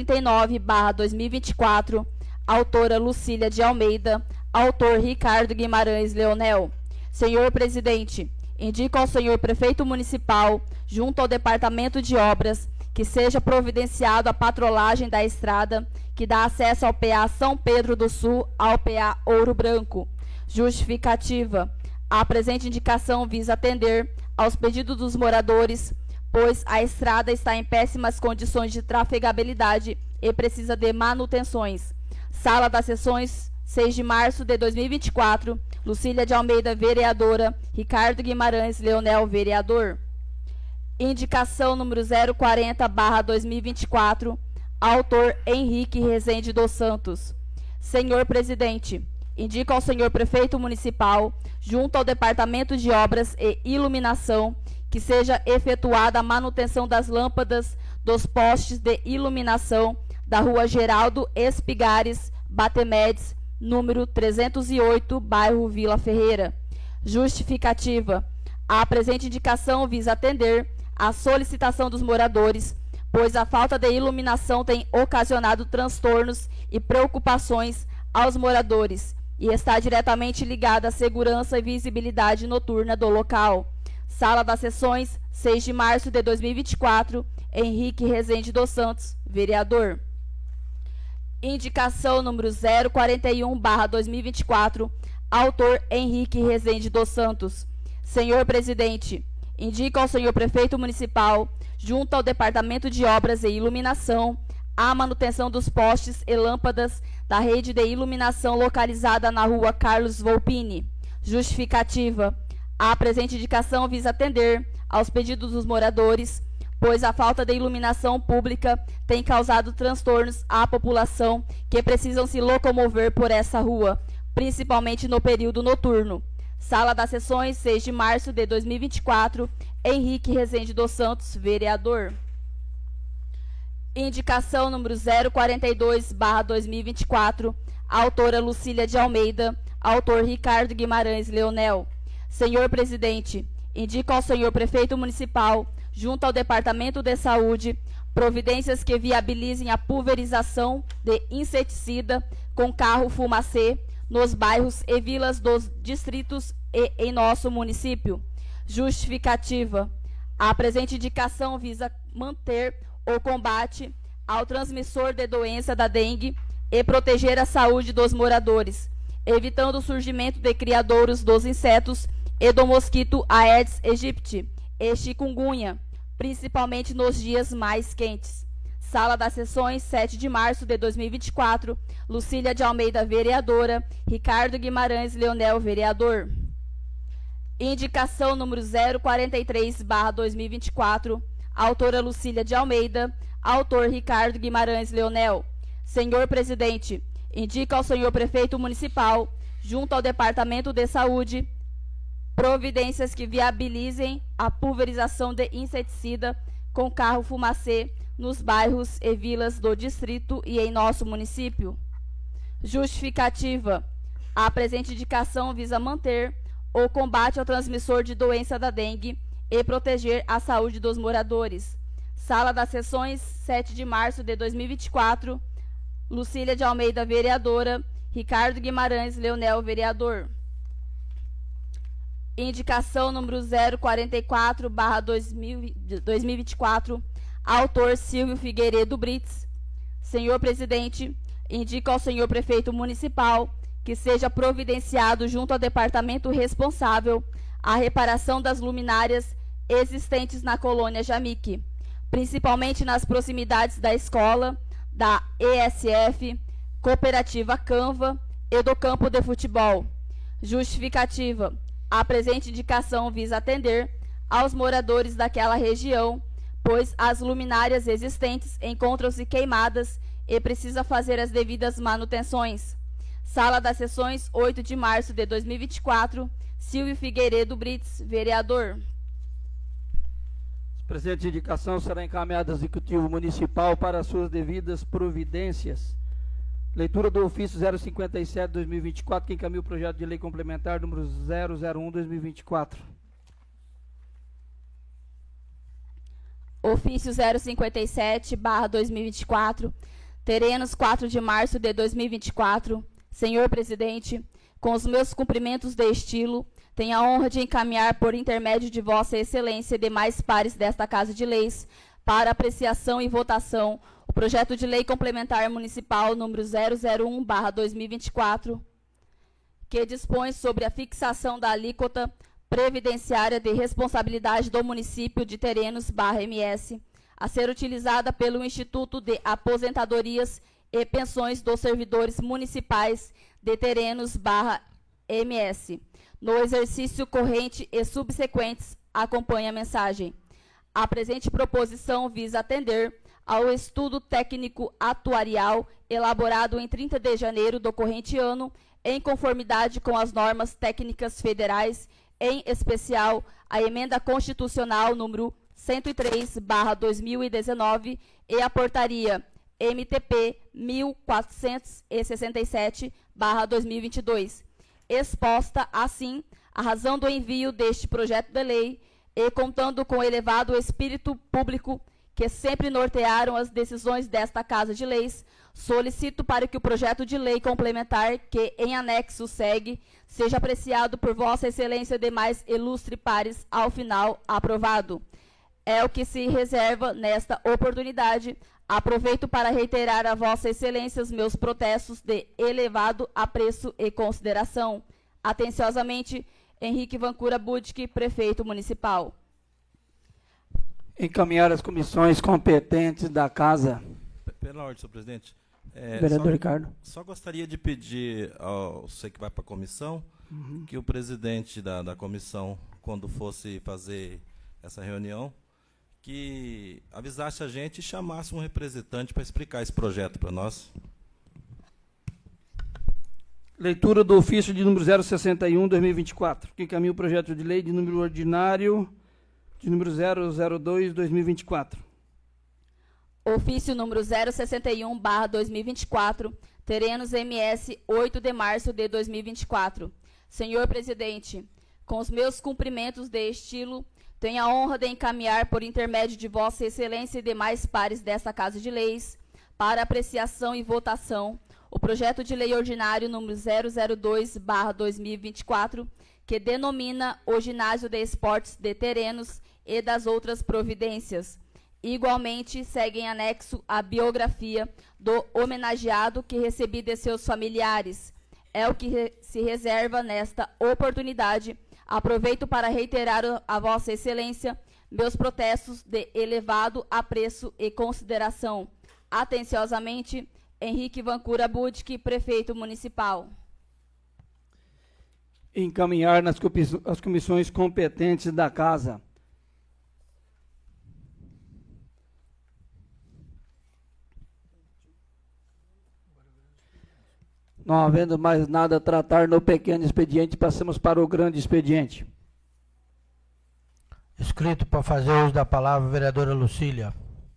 Speaker 10: 039/2024, autora Lucília de Almeida, autor Ricardo Guimarães Leonel. Senhor Presidente, indico ao senhor Prefeito Municipal, junto ao Departamento de Obras, que seja providenciado a patrolagem da estrada que dá acesso ao PA São Pedro do Sul ao PA Ouro Branco. Justificativa. A presente indicação visa atender aos pedidos dos moradores, pois a estrada está em péssimas condições de trafegabilidade e precisa de manutenções. Sala das Sessões, 6 de março de 2024. Lucília de Almeida, vereadora. Ricardo Guimarães Leonel, vereador. Indicação número 040/2024, autor Henrique Rezende dos Santos. Senhor Presidente, indico ao senhor Prefeito Municipal, junto ao Departamento de Obras e Iluminação, que seja efetuada a manutenção das lâmpadas dos postes de iluminação da Rua Geraldo Espigares, Batemedes, número 308, bairro Vila Ferreira. Justificativa. A presente indicação visa atender à solicitação dos moradores, pois a falta de iluminação tem ocasionado transtornos e preocupações aos moradores e está diretamente ligada à segurança e visibilidade noturna do local. Sala das Sessões, 6 de março de 2024, Henrique Rezende dos Santos, vereador. Indicação número 041/2024, autor Henrique Rezende dos Santos. Senhor Presidente, indico ao senhor Prefeito Municipal, junto ao Departamento de Obras e Iluminação, a manutenção dos postes e lâmpadas da rede de iluminação localizada na Rua Carlos Volpini. Justificativa. A presente indicação visa atender aos pedidos dos moradores, pois a falta de iluminação pública tem causado transtornos à população que precisam se locomover por essa rua, principalmente no período noturno. Sala das Sessões, 6 de março de 2024, Henrique Rezende dos Santos, vereador. Indicação número 042/2024, autora Lucília de Almeida, autor Ricardo Guimarães Leonel. Senhor Presidente, indico ao senhor Prefeito Municipal, junto ao Departamento de Saúde, providências que viabilizem a pulverização de inseticida com carro fumacê nos bairros e vilas dos distritos e em nosso município. Justificativa. A presente indicação visa manter o combate ao transmissor de doença da dengue e proteger a saúde dos moradores, evitando o surgimento de criadouros dos insetos e do mosquito Aedes aegypti e chikungunya, principalmente nos dias mais quentes. Sala das Sessões, 7 de março de 2024, Lucília de Almeida, vereadora, Ricardo Guimarães Leonel, vereador. Indicação número 043/2024, autora Lucília de Almeida, autor Ricardo Guimarães Leonel. Senhor Presidente, indica ao senhor Prefeito Municipal, junto ao Departamento de Saúde, providências que viabilizem a pulverização de inseticida com carro fumacê nos bairros e vilas do distrito e em nosso município. Justificativa. A presente indicação visa manter o combate ao transmissor de doença da dengue e proteger a saúde dos moradores. Sala das Sessões, 7 de março de 2024, Lucília de Almeida, vereadora, Ricardo Guimarães Leonel, vereador. Indicação número 044/2024, autor Silvio Figueiredo Brits. Senhor Presidente, indica ao senhor Prefeito Municipal que seja providenciado junto ao departamento responsável a reparação das luminárias existentes na colônia Jamique, principalmente nas proximidades da escola, da ESF, Cooperativa Canva e do campo de futebol. Justificativa. A presente indicação visa atender aos moradores daquela região, pois as luminárias existentes encontram-se queimadas e precisa fazer as devidas manutenções. Sala das Sessões, 8 de março de 2024, Silvio Figueiredo Brits, vereador.
Speaker 1: A presente indicação será encaminhada ao Executivo Municipal para suas devidas providências. Leitura do ofício 057/2024, que encaminha o projeto de lei complementar número 001/2024.
Speaker 10: Ofício 057/2024, terrenos, 4 de março de 2024. Senhor Presidente, com os meus cumprimentos de estilo, tenho a honra de encaminhar por intermédio de Vossa Excelência e demais pares desta Casa de Leis, para apreciação e votação, o projeto de lei complementar municipal número 001/2024, que dispõe sobre a fixação da alíquota previdenciária de responsabilidade do município de Terenos/MS, a ser utilizada pelo Instituto de Aposentadorias e Pensões dos Servidores Municipais de Terenos/MS. No exercício corrente e subsequentes, acompanha a mensagem. A presente proposição visa atender ao estudo técnico atuarial elaborado em 30 de janeiro do corrente ano, em conformidade com as normas técnicas federais, em especial a Emenda Constitucional número 103/2019 e a Portaria MTP 1467/2022. Exposta, assim, a razão do envio deste projeto de lei e contando com o elevado espírito público que sempre nortearam as decisões desta Casa de Leis, solicito para que o projeto de lei complementar, que em anexo segue, seja apreciado por Vossa Excelência e demais ilustre pares ao final aprovado. É o que se reserva nesta oportunidade. Aproveito para reiterar a Vossa Excelência os meus protestos de elevado apreço e consideração. Atenciosamente, Henrique Vancura Budke, Prefeito Municipal.
Speaker 1: Encaminhar as comissões competentes da Casa.
Speaker 6: Pela ordem, senhor presidente.
Speaker 1: Vereador Ricardo.
Speaker 6: Só gostaria de pedir ao você que vai para a comissão, que o presidente da comissão, quando fosse fazer essa reunião, que avisasse a gente e chamasse um representante para explicar esse projeto para nós.
Speaker 1: Leitura do ofício de número 061/2024, que encaminha o projeto de lei de número ordinário de número 002/2024.
Speaker 10: Ofício número 061/2024, Terenos MS, 8 de março de 2024. Senhor Presidente, com os meus cumprimentos de estilo, tenho a honra de encaminhar por intermédio de Vossa Excelência e demais pares desta Casa de Leis, para apreciação e votação, o projeto de lei ordinário número 002/2024, que denomina o Ginásio de Esportes de Terenos e das outras providências. Igualmente, segue em anexo a biografia do homenageado que recebi de seus familiares. É o que se reserva nesta oportunidade Aproveito para reiterar a Vossa Excelência meus protestos de elevado apreço e consideração. Atenciosamente, Henrique Vancura Budke, Prefeito Municipal.
Speaker 1: Encaminhar as comissões competentes da Casa. Não havendo mais nada a tratar no pequeno expediente, passamos para o grande expediente.
Speaker 2: Escrito para fazer uso da palavra, vereadora Lucília.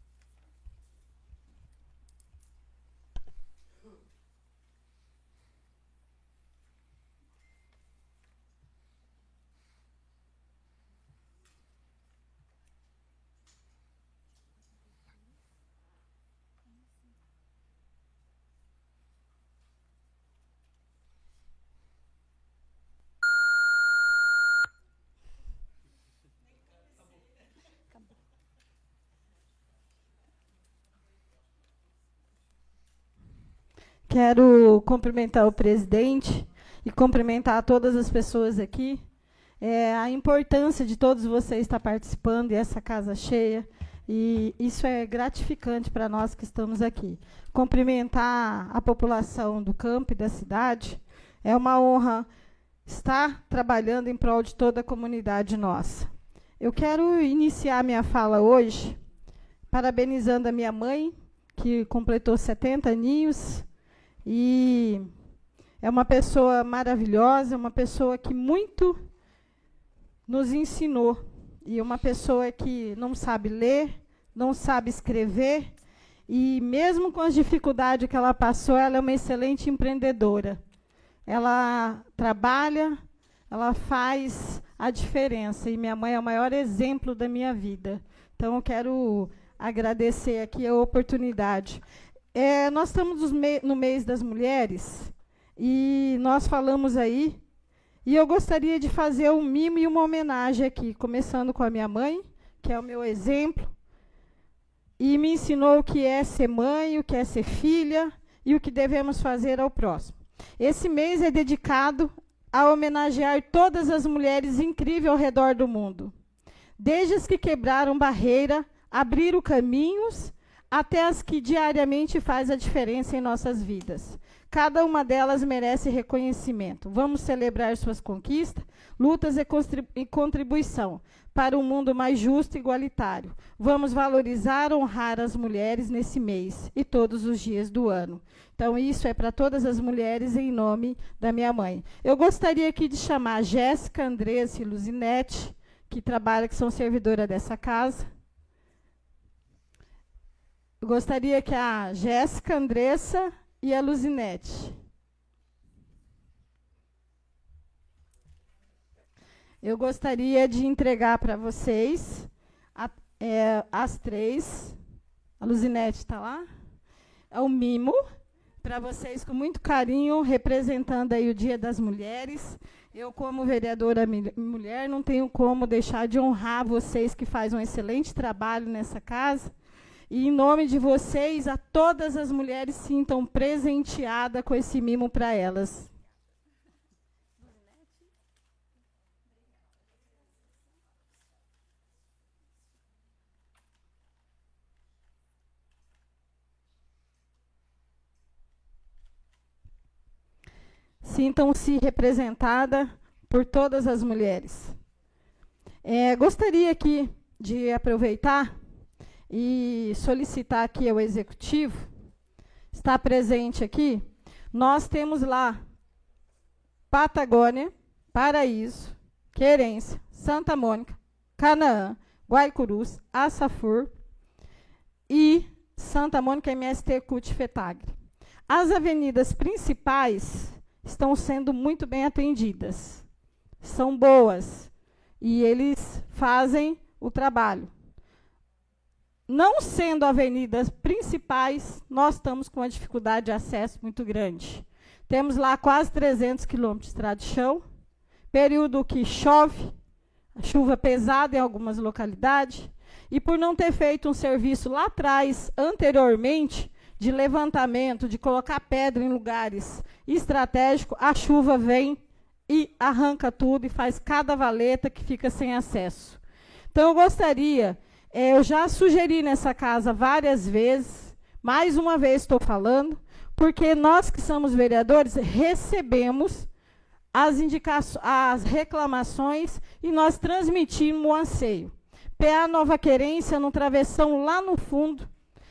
Speaker 7: Quero cumprimentar o presidente e cumprimentar todas as pessoas aqui. A importância de todos vocês estar participando e essa casa cheia. E isso é gratificante para nós que estamos aqui. Cumprimentar a população do campo e da cidade. É uma honra estar trabalhando em prol de toda a comunidade nossa. Eu quero iniciar minha fala hoje parabenizando a minha mãe, que completou 70 aninhos. E é uma pessoa maravilhosa, uma pessoa que muito nos ensinou. E uma pessoa que não sabe ler, não sabe escrever. E mesmo com as dificuldades que ela passou, ela é uma excelente empreendedora. Ela trabalha, ela faz a diferença. E minha mãe é o maior exemplo da minha vida. Então, eu quero agradecer aqui a oportunidade. Nós estamos no mês das mulheres e nós falamos aí, e eu gostaria de fazer um mimo e uma homenagem aqui, começando com a minha mãe, que é o meu exemplo, e me ensinou o que é ser mãe, o que é ser filha e o que devemos fazer ao próximo. Esse mês é dedicado a homenagear todas as mulheres incríveis ao redor do mundo, desde as que quebraram barreira, abriram caminhos, até as que diariamente faz a diferença em nossas vidas. Cada uma delas merece reconhecimento. Vamos celebrar suas conquistas, lutas e contribuição para um mundo mais justo e igualitário. Vamos valorizar, honrar as mulheres nesse mês e todos os dias do ano. Então, isso é para todas as mulheres em nome da minha mãe. Eu gostaria aqui de chamar a Jéssica, Andressa e Luzinete, que são servidoras dessa casa. Eu gostaria que a Jéssica, a Andressa e a Luzinete. Eu gostaria de entregar para vocês as três. A Luzinete está lá. É um mimo para vocês com muito carinho, representando aí o Dia das Mulheres. Eu, como vereadora mulher, não tenho como deixar de honrar vocês que fazem um excelente trabalho nessa casa. E, em nome de vocês, a todas as mulheres sintam presenteada com esse mimo para elas. Sintam-se representada por todas as mulheres. Gostaria aqui de aproveitar e solicitar aqui ao Executivo, está presente aqui, nós temos lá Patagônia, Paraíso, Querência, Santa Mônica, Canaã, Guaicurus, Açafur e Santa Mônica MST CUT FETAGRE. As avenidas principais estão sendo muito bem atendidas, são boas e eles fazem o trabalho. Não sendo avenidas principais, nós estamos com uma dificuldade de acesso muito grande. Temos lá quase 300 quilômetros de estrada de chão, período que chove, chuva pesada em algumas localidades, e por não ter feito um serviço lá atrás, anteriormente, de levantamento, de colocar pedra em lugares estratégicos, a chuva vem e arranca tudo e faz cada valeta que fica sem acesso. Então, eu gostaria, eu já sugeri nessa casa várias vezes, mais uma vez estou falando, porque nós que somos vereadores recebemos as reclamações e nós transmitimos o anseio. PA Nova Querência, no travessão lá no fundo,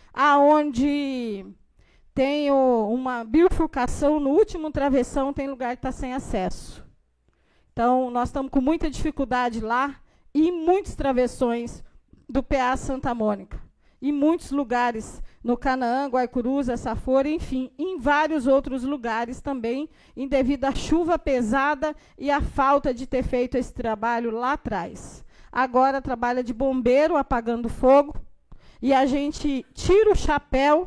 Speaker 7: aonde tem uma bifurcação, no último travessão tem lugar que está sem acesso. Então, nós estamos com muita dificuldade lá e muitos travessões do PA Santa Mônica. E muitos lugares no Canaã, Guaicurus, Açafora, enfim, em vários outros lugares também, devido à chuva pesada e à falta de ter feito esse trabalho lá atrás. Agora trabalha de bombeiro, apagando fogo, e a gente tira o chapéu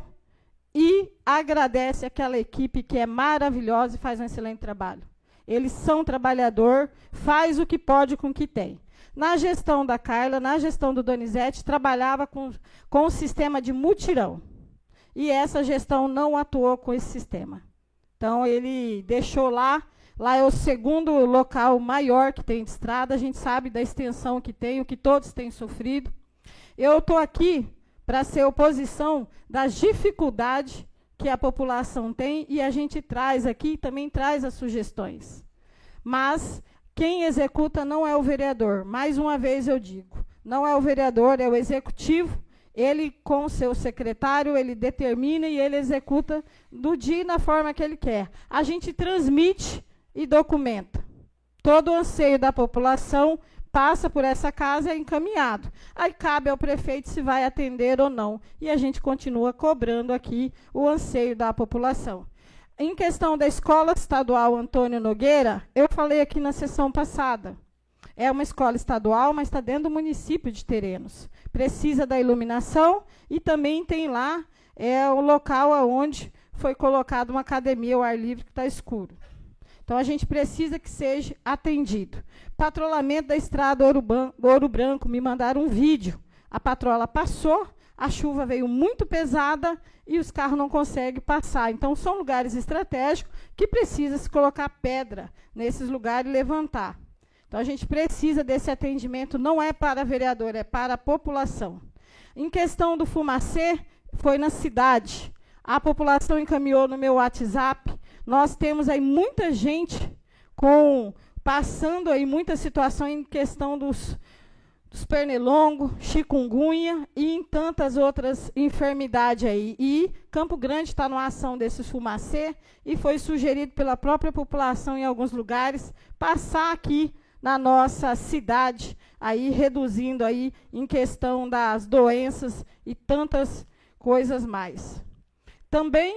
Speaker 7: e agradece aquela equipe que é maravilhosa e faz um excelente trabalho. Eles são trabalhador, faz o que pode com o que tem. Na gestão da Carla, na gestão do Donizete, trabalhava com o sistema de mutirão. E essa gestão não atuou com esse sistema. Então, ele deixou lá é o segundo local maior que tem de estrada, a gente sabe da extensão que tem, o que todos têm sofrido. Eu estou aqui para ser oposição das dificuldades que a população tem, e a gente traz aqui, também traz as sugestões. Mas quem executa não é o vereador. Mais uma vez eu digo, não é o vereador, é o executivo. Ele, com o seu secretário, ele determina e ele executa do dia e na forma que ele quer. A gente transmite e documenta. Todo o anseio da população passa por essa casa e é encaminhado. Aí cabe ao prefeito se vai atender ou não. E a gente continua cobrando aqui o anseio da população. Em questão da Escola Estadual Antônio Nogueira, eu falei aqui na sessão passada. É uma escola estadual, mas está dentro do município de Terenos. Precisa da iluminação e também tem lá o local onde foi colocada uma academia ao ar livre que está escuro. Então, a gente precisa que seja atendido. Patrulhamento da estrada Ouro Branco, me mandaram um vídeo. A patrola passou, a chuva veio muito pesada e os carros não conseguem passar. Então, são lugares estratégicos que precisa se colocar pedra nesses lugares e levantar. Então, a gente precisa desse atendimento, não é para vereador, é para a população. Em questão do fumacê, foi na cidade. A população encaminhou no meu WhatsApp. Nós temos aí muita gente passando aí muita situação em questão dos pernilongos, chikungunya e em tantas outras enfermidades aí. E Campo Grande está numa ação desses fumacê e foi sugerido pela própria população em alguns lugares passar aqui na nossa cidade, aí reduzindo aí em questão das doenças e tantas coisas mais. Também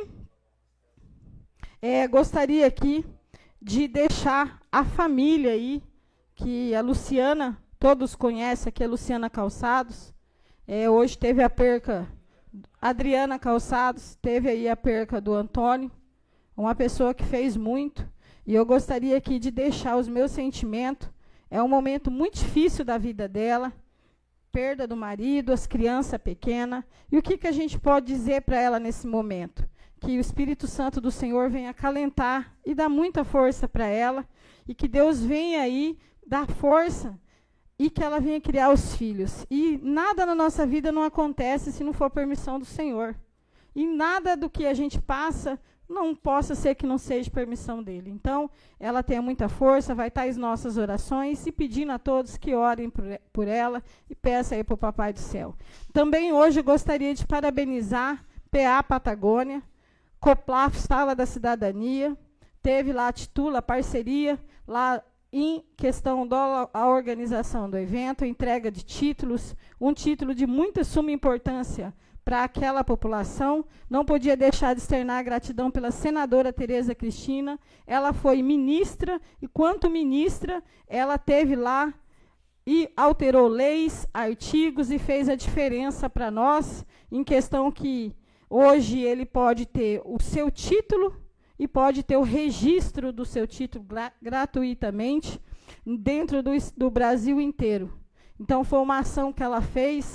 Speaker 7: gostaria aqui de deixar a família aí, que a Luciana, todos conhecem aqui, a Luciana Calçados. Hoje teve a perca, Adriana Calçados, teve aí a perca do Antônio, uma pessoa que fez muito. E eu gostaria aqui de deixar os meus sentimentos. É um momento muito difícil da vida dela, perda do marido, as crianças pequenas. E o que a gente pode dizer para ela nesse momento? Que o Espírito Santo do Senhor venha acalentar e dar muita força para ela, e que Deus venha aí dar força e que ela venha criar os filhos. E nada na nossa vida não acontece se não for permissão do Senhor. E nada do que a gente passa não possa ser que não seja permissão dele. Então, ela tenha muita força, vai estar as nossas orações e pedindo a todos que orem por ela e peça aí para o Papai do Céu. Também hoje eu gostaria de parabenizar PA Patagônia, Coplaf, Sala da Cidadania, teve lá a Titula, parceria, lá em questão da organização do evento, entrega de títulos, um título de muita suma importância para aquela população. Não podia deixar de externar a gratidão pela senadora Tereza Cristina. Ela foi ministra, e quanto ministra, ela teve lá e alterou leis, artigos, e fez a diferença para nós, em questão que hoje ele pode ter o seu título e pode ter o registro do seu título gratuitamente dentro do Brasil inteiro. Então, foi uma ação que ela fez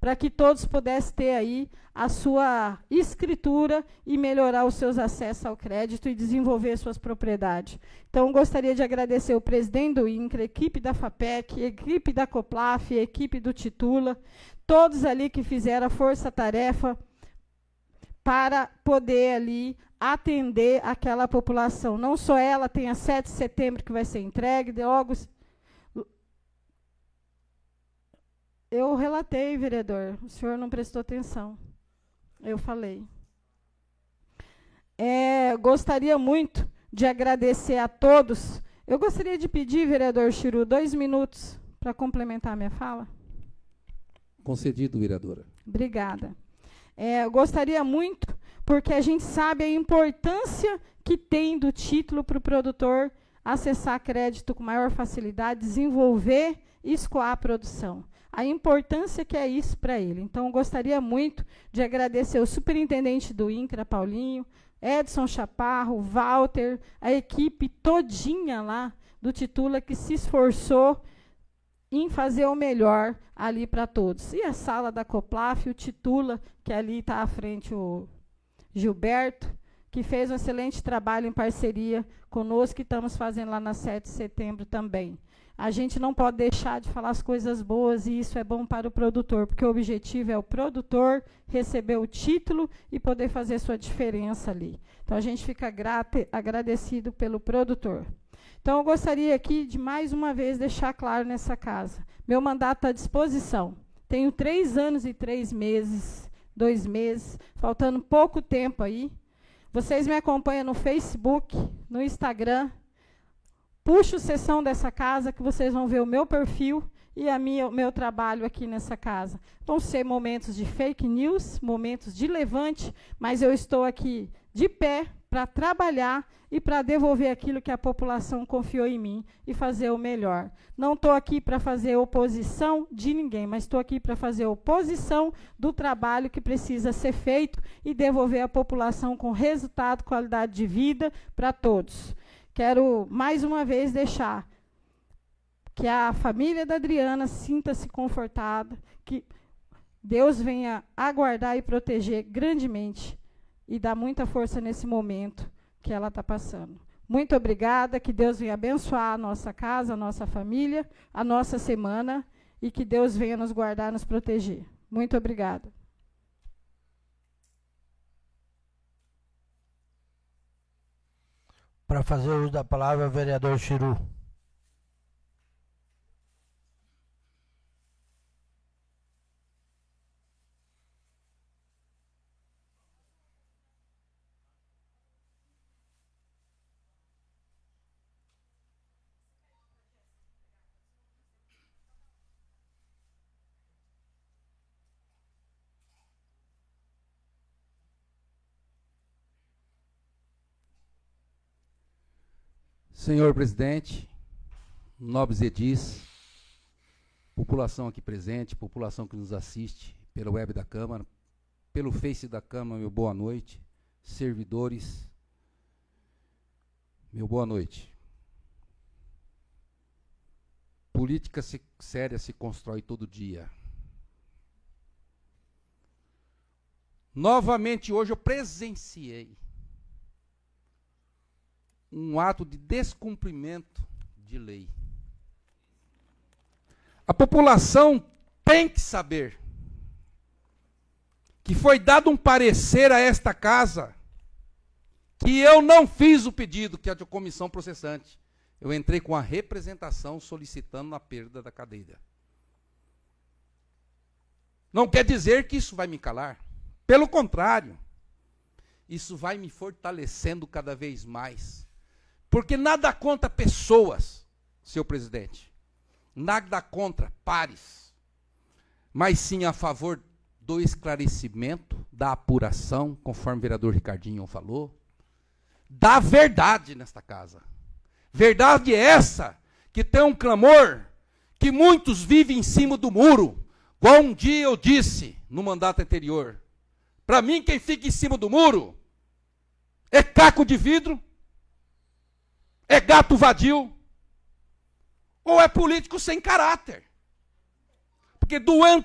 Speaker 7: para que todos pudessem ter aí a sua escritura e melhorar os seus acessos ao crédito e desenvolver suas propriedades. Então, gostaria de agradecer o presidente do INCRA, a equipe da FAPEC, a equipe da COPLAF, a equipe do Titula, todos ali que fizeram a força-tarefa para poder ali atender aquela população. Não só ela, tem a 7 de setembro que vai ser entregue, logo... Eu relatei, vereador, o senhor não prestou atenção. Eu falei. Gostaria muito de agradecer a todos. Eu gostaria de pedir, vereador Chiru, 2 minutos para complementar a minha fala.
Speaker 4: Concedido, vereadora.
Speaker 7: Obrigada. Eu gostaria muito, porque a gente sabe a importância que tem do título para o produtor acessar crédito com maior facilidade, desenvolver e escoar a produção. A importância que é isso para ele. Então, gostaria muito de agradecer o superintendente do INCRA, Paulinho, Edson Chaparro, Walter, a equipe todinha lá do Titula que se esforçou em fazer o melhor ali para todos. E a sala da COPLAF, o Titula, que ali está à frente o Gilberto, que fez um excelente trabalho em parceria conosco, que estamos fazendo lá na 7 de setembro também. A gente não pode deixar de falar as coisas boas, e isso é bom para o produtor, porque o objetivo é o produtor receber o título e poder fazer sua diferença ali. Então, a gente fica agradecido pelo produtor. Então, eu gostaria aqui de, mais uma vez, deixar claro nessa casa. Meu mandato está à disposição. Tenho 3 anos e 3 meses, 2 meses, faltando pouco tempo aí. Vocês me acompanham no Facebook, no Instagram. Puxo sessão dessa casa, que vocês vão ver o meu perfil e o meu trabalho aqui nessa casa. Vão ser momentos de fake news, momentos de levante, mas eu estou aqui de pé para trabalhar e para devolver aquilo que a população confiou em mim e fazer o melhor. Não estou aqui para fazer oposição de ninguém, mas estou aqui para fazer oposição do trabalho que precisa ser feito e devolver a população com resultado, qualidade de vida para todos. Quero, mais uma vez, deixar que a família da Adriana sinta-se confortada, que Deus venha aguardar e proteger grandemente e dar muita força nesse momento que ela está passando. Muito obrigada, que Deus venha abençoar a nossa casa, a nossa família, a nossa semana, e que Deus venha nos guardar e nos proteger. Muito obrigada.
Speaker 2: Para fazer uso da palavra, o vereador Chiru.
Speaker 5: Senhor presidente, nobres edis, população aqui presente, população que nos assiste pela web da Câmara, pelo Face da Câmara, meu boa noite, servidores, meu boa noite. Política séria se constrói todo dia. Novamente hoje eu presenciei um ato de descumprimento de lei. A população tem que saber que foi dado um parecer a esta casa que eu não fiz o pedido, que é a comissão processante. Eu entrei com a representação solicitando a perda da cadeira. Não quer dizer que isso vai me calar. Pelo contrário, isso vai me fortalecendo cada vez mais. Porque nada contra pessoas, senhor presidente. Nada contra pares. Mas sim a favor do esclarecimento, da apuração, conforme o vereador Ricardinho falou, da verdade nesta casa. Verdade essa que tem um clamor que muitos vivem em cima do muro. Igual um dia eu disse no mandato anterior. Para mim, quem fica em cima do muro é caco de vidro, é gato vadio, ou é político sem caráter. Porque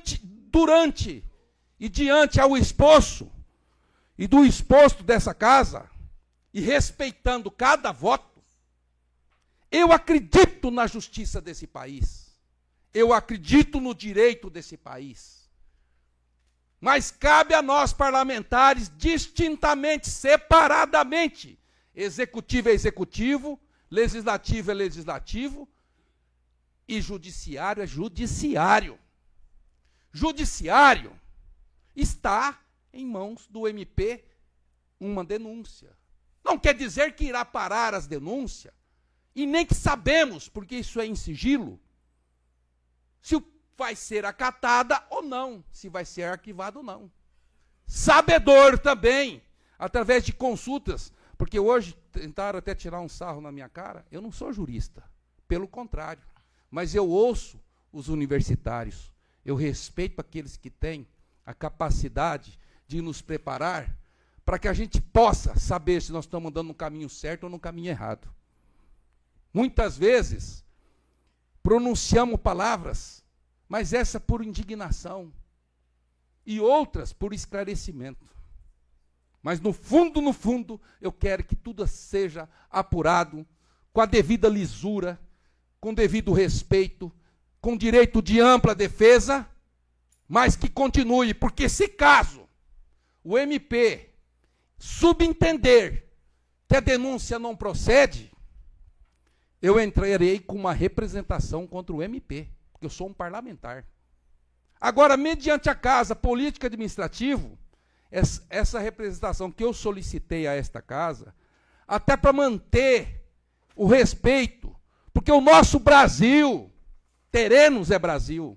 Speaker 4: durante e diante ao exposto e do exposto dessa casa, e respeitando cada voto, eu acredito na justiça desse país. Eu acredito no direito desse país. Mas cabe a nós, parlamentares, distintamente, separadamente, executivo é executivo, legislativo é legislativo, e judiciário é judiciário. Judiciário está em mãos do MP uma denúncia. Não quer dizer que irá parar as denúncias, e nem que sabemos, porque isso é em sigilo, se vai ser acatada ou não, se vai ser arquivado ou não. Sabedor também, através de consultas, porque hoje tentaram até tirar um sarro na minha cara, eu não sou jurista, pelo contrário, mas eu ouço os universitários, eu respeito aqueles que têm a capacidade de nos preparar para que a gente possa saber se nós estamos andando no caminho certo ou no caminho errado. Muitas vezes, pronunciamos palavras, mas essa por indignação, e outras por esclarecimento. Mas no fundo, eu quero que tudo seja apurado, com a devida lisura, com devido respeito, com direito de ampla defesa, mas que continue, porque se caso o MP subentender que a denúncia não procede, eu entrarei com uma representação contra o MP, porque eu sou um parlamentar. Agora, mediante a casa política administrativo, essa representação que eu solicitei a esta casa, até para manter o respeito, porque o nosso Brasil, Terenos é Brasil,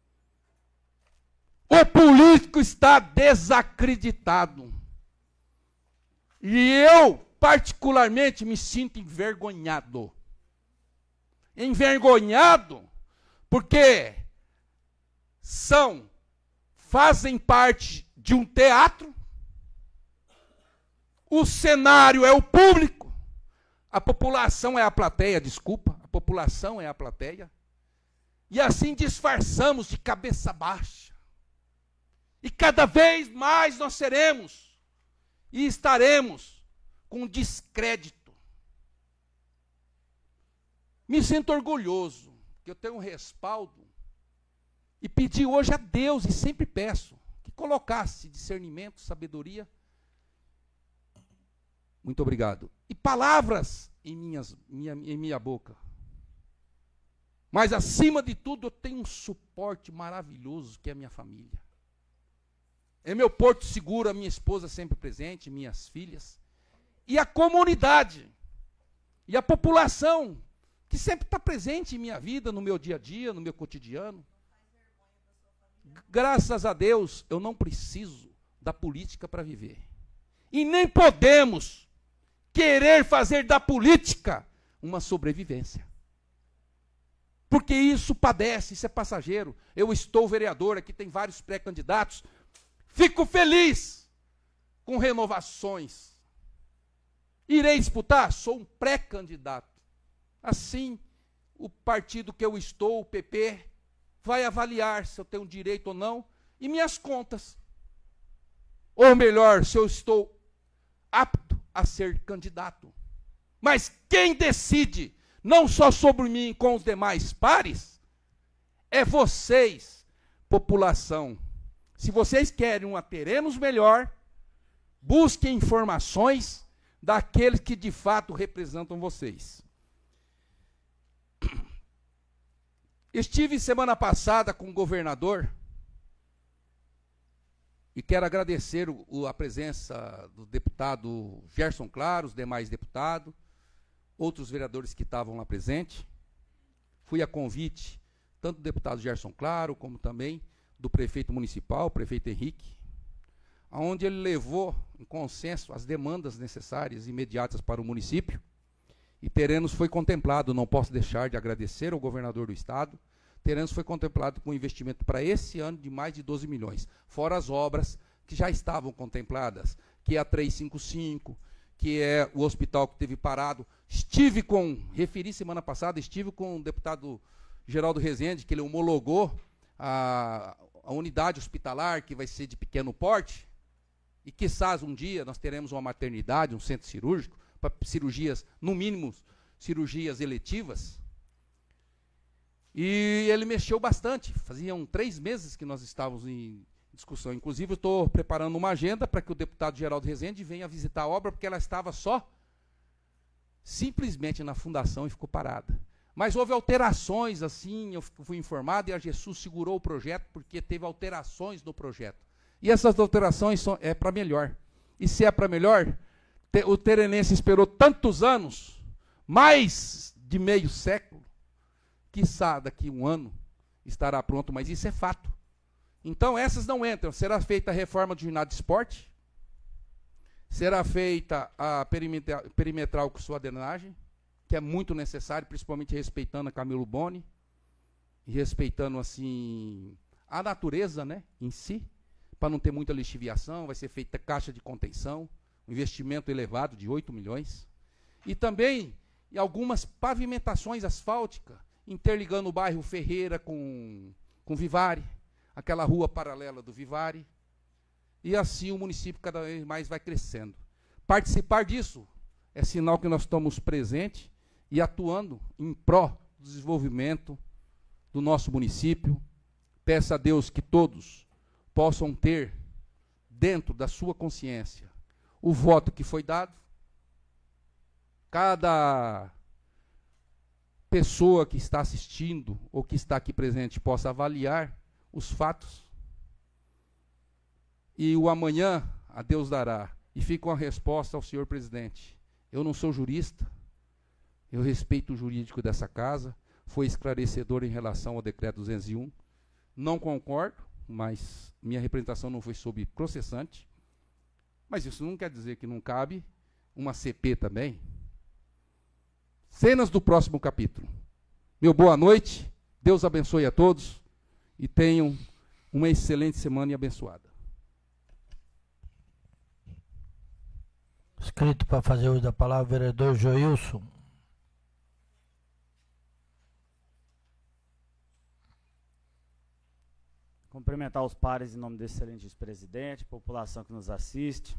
Speaker 4: o político está desacreditado. E eu, particularmente, me sinto envergonhado. Envergonhado porque fazem parte de um teatro, o cenário é o público, a população é a plateia, desculpa, a população é a plateia, e assim disfarçamos de cabeça baixa. E cada vez mais nós seremos e estaremos com descrédito. Me sinto orgulhoso, que eu tenho um respaldo, e pedi hoje a Deus, e sempre peço, que colocasse discernimento, sabedoria. Muito obrigado. E palavras em minha boca. Mas, acima de tudo, eu tenho um suporte maravilhoso, que é a minha família. É meu porto seguro, a minha esposa sempre presente, minhas filhas. E a comunidade. E a população, que sempre está presente em minha vida, no meu dia a dia, no meu cotidiano. Graças a Deus, eu não preciso da política para viver. E nem podemos querer fazer da política uma sobrevivência. Porque isso padece, isso é passageiro. Eu estou vereador, aqui tem vários pré-candidatos. Fico feliz com renovações. Irei disputar? Sou um pré-candidato. Assim, o partido que eu estou, o PP, vai avaliar se eu tenho direito ou não, e minhas contas. Ou melhor, se eu estou apto a ser candidato. Mas quem decide, não só sobre mim, com os demais pares, é vocês, população. Se vocês querem uma Terenos melhor, busquem informações daqueles que de fato representam vocês. Estive semana passada com o governador e quero agradecer a presença do deputado Gerson Claro, os demais deputados, outros vereadores que estavam lá presentes. Fui a convite tanto do deputado Gerson Claro, como também do prefeito municipal, o prefeito Henrique, onde ele levou em consenso as demandas necessárias e imediatas para o município. E Terenos foi contemplado, não posso deixar de agradecer ao governador do estado. Terenos foi contemplado com um investimento para esse ano de mais de 12 milhões, fora as obras que já estavam contempladas, que é a 355, que é o hospital que teve parado. Referi semana passada, estive com o deputado Geraldo Rezende, que ele homologou
Speaker 5: a unidade hospitalar, que vai ser de pequeno porte, e quizás um dia nós teremos uma maternidade, um centro cirúrgico, para cirurgias, no mínimo, cirurgias eletivas. E ele mexeu bastante. Faziam 3 meses que nós estávamos em discussão. Inclusive, eu estou preparando uma agenda para que o deputado Geraldo Rezende venha visitar a obra, porque ela estava só simplesmente na fundação e ficou parada. Mas houve alterações, assim, eu fui informado, e a Jesus segurou o projeto, porque teve alterações no projeto. E essas alterações é para melhor. E se é para melhor, o terenense esperou tantos anos, mais de meio século, quiçá daqui 1 ano estará pronto, mas isso é fato. Então essas não entram. Será feita a reforma do ginásio de esporte, será feita a perimetral com sua drenagem, que é muito necessário, principalmente respeitando a Camilo Boni, e respeitando assim a natureza, né, em si, para não ter muita lixiviação. Vai ser feita caixa de contenção, um investimento elevado de 8 milhões. E também algumas pavimentações asfálticas, interligando o bairro Ferreira com Vivari, aquela rua paralela do Vivari, e assim o município cada vez mais vai crescendo. Participar disso é sinal que nós estamos presentes e atuando em pró do desenvolvimento do nosso município. Peço a Deus que todos possam ter, dentro da sua consciência, o voto que foi dado. Cada pessoa que está assistindo ou que está aqui presente possa avaliar os fatos. E o amanhã a Deus dará. E fica uma resposta ao senhor presidente. Eu não sou jurista, eu respeito o jurídico dessa casa, foi esclarecedor em relação ao decreto 201. Não concordo, mas minha representação não foi sob processante. Mas isso não quer dizer que não cabe uma CP também. Cenas do próximo capítulo. Meu boa noite, Deus abençoe a todos e tenham uma excelente semana e abençoada.
Speaker 2: Escrito para fazer uso da palavra, vereador Joilson.
Speaker 11: Cumprimentar os pares em nome desse excelente presidente, população que nos assiste.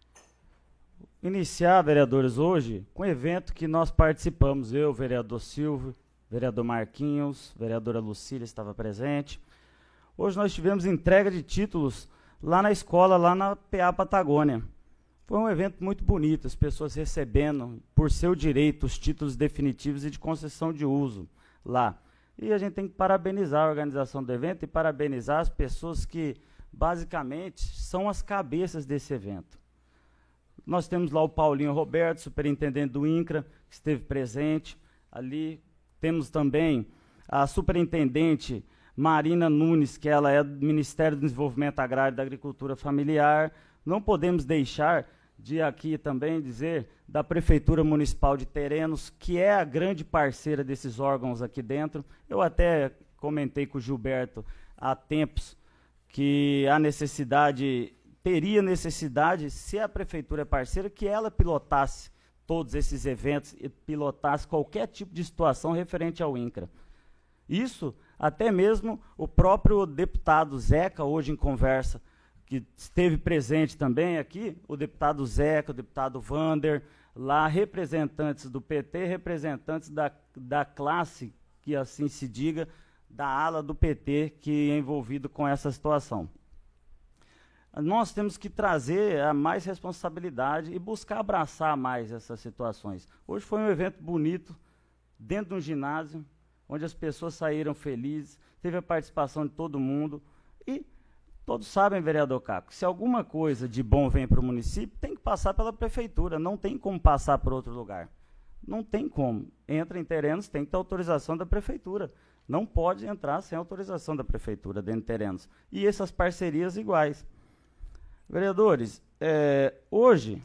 Speaker 11: Iniciar, vereadores, hoje com um evento que nós participamos, eu, vereador Silvio, vereador Marquinhos, vereadora Lucília estava presente. Hoje nós tivemos entrega de títulos lá na escola, lá na PA Patagônia. Foi um evento muito bonito, as pessoas recebendo, por seu direito, os títulos definitivos e de concessão de uso lá. E a gente tem que parabenizar a organização do evento e parabenizar as pessoas que, basicamente, são as cabeças desse evento. Nós temos lá o Paulinho Roberto, superintendente do INCRA, que esteve presente. Ali temos também a superintendente Marina Nunes, que ela é do Ministério do Desenvolvimento Agrário e da Agricultura Familiar. Não podemos deixar de aqui também dizer da Prefeitura Municipal de Terenos, que é a grande parceira desses órgãos aqui dentro. Eu até comentei com o Gilberto há tempos que a necessidade, teria necessidade, se a Prefeitura é parceira, que ela pilotasse todos esses eventos e pilotasse qualquer tipo de situação referente ao INCRA. Isso, até mesmo o próprio deputado Zeca, hoje em conversa, que esteve presente também aqui, o deputado Zeca, o deputado Vander, lá representantes do PT, representantes da classe, que assim se diga, da ala do PT que é envolvido com essa situação. Nós temos que trazer a mais responsabilidade e buscar abraçar mais essas situações. Hoje foi um evento bonito, dentro de um ginásio, onde as pessoas saíram felizes, teve a participação de todo mundo e todos sabem, vereador Caco, se alguma coisa de bom vem para o município, tem que passar pela prefeitura, não tem como passar por outro lugar. Não tem como. Entra em Terenos, tem que ter autorização da prefeitura. Não pode entrar sem autorização da prefeitura dentro de Terenos. E essas parcerias iguais. Vereadores, hoje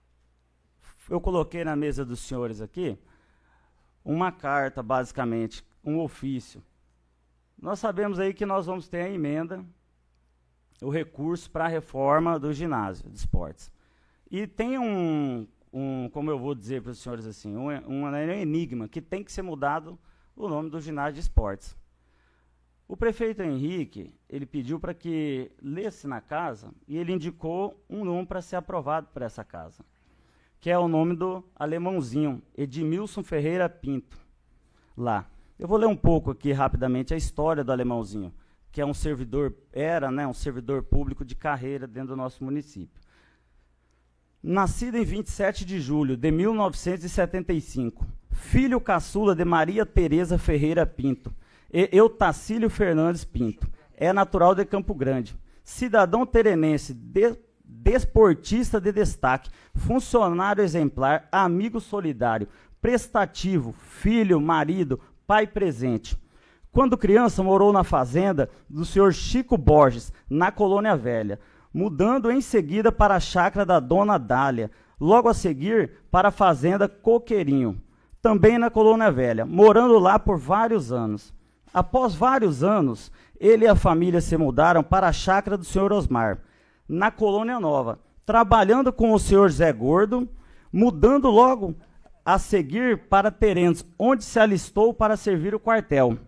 Speaker 11: eu coloquei na mesa dos senhores aqui uma carta, basicamente, um ofício. Nós sabemos aí que nós vamos ter a emenda, o recurso para a reforma do ginásio de esportes. E tem como eu vou dizer para os senhores assim, um enigma, que tem que ser mudado o nome do ginásio de esportes. O prefeito Henrique, ele pediu para que lesse na casa e ele indicou um nome para ser aprovado por essa casa, que é o nome do alemãozinho, Edmilson Ferreira Pinto, lá. Eu vou ler um pouco aqui rapidamente a história do alemãozinho, que é um servidor, um servidor público de carreira dentro do nosso município. Nascido em 27 de julho de 1975, filho caçula de Maria Tereza Ferreira Pinto e Eutacílio Fernandes Pinto, é natural de Campo Grande, cidadão terenense, desportista de destaque, funcionário exemplar, amigo solidário, prestativo, filho, marido, pai presente. Quando criança, morou na fazenda do senhor Chico Borges, na Colônia Velha, mudando em seguida para a chácara da dona Dália, logo a seguir para a fazenda Coqueirinho, também na Colônia Velha, morando lá por vários anos. Após vários anos, ele e a família se mudaram para a chácara do senhor Osmar, na Colônia Nova, trabalhando com o senhor Zé Gordo, mudando logo a seguir para Terenos, onde se alistou para servir o quartel.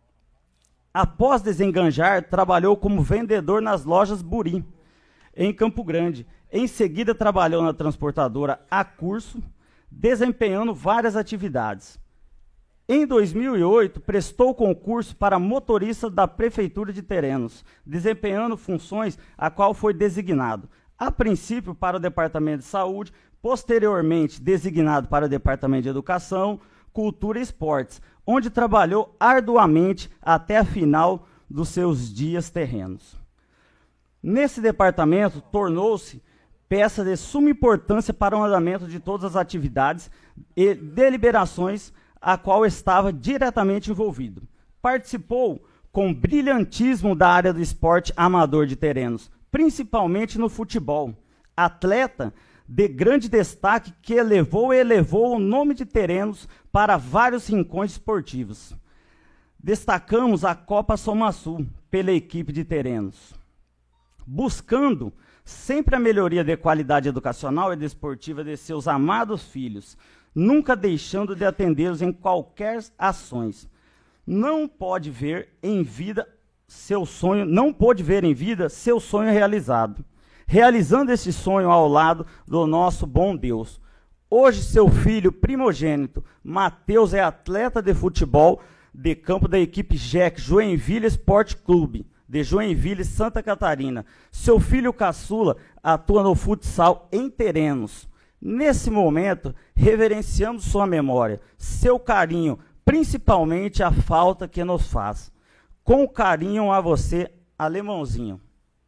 Speaker 11: Após desenganjar, trabalhou como vendedor nas lojas Burim, em Campo Grande. Em seguida, trabalhou na transportadora A Curso, desempenhando várias atividades. Em 2008, prestou concurso para motorista da Prefeitura de Terenos, desempenhando funções a qual foi designado, a princípio para o Departamento de Saúde, posteriormente designado para o Departamento de Educação, Cultura e Esportes, onde trabalhou arduamente até a final dos seus dias terrenos. Nesse departamento, tornou-se peça de suma importância para o andamento de todas as atividades e deliberações a qual estava diretamente envolvido. Participou com brilhantismo da área do esporte amador de Terenos, principalmente no futebol. Atleta de grande destaque que elevou o nome de Terenos para vários rincões esportivos. Destacamos a Copa Somasul pela equipe de Terenos, buscando sempre a melhoria de qualidade educacional e desportiva de seus amados filhos, nunca deixando de atendê-los em qualquer ações. Não pôde ver em vida seu sonho realizado, realizando esse sonho ao lado do nosso bom Deus. Hoje, seu filho primogênito, Matheus, é atleta de futebol de campo da equipe JEC, Joinville Esporte Clube, de Joinville, Santa Catarina. Seu filho caçula atua no futsal em Terenos. Nesse momento, reverenciamos sua memória, seu carinho, principalmente a falta que nos faz. Com carinho a você, alemãozinho.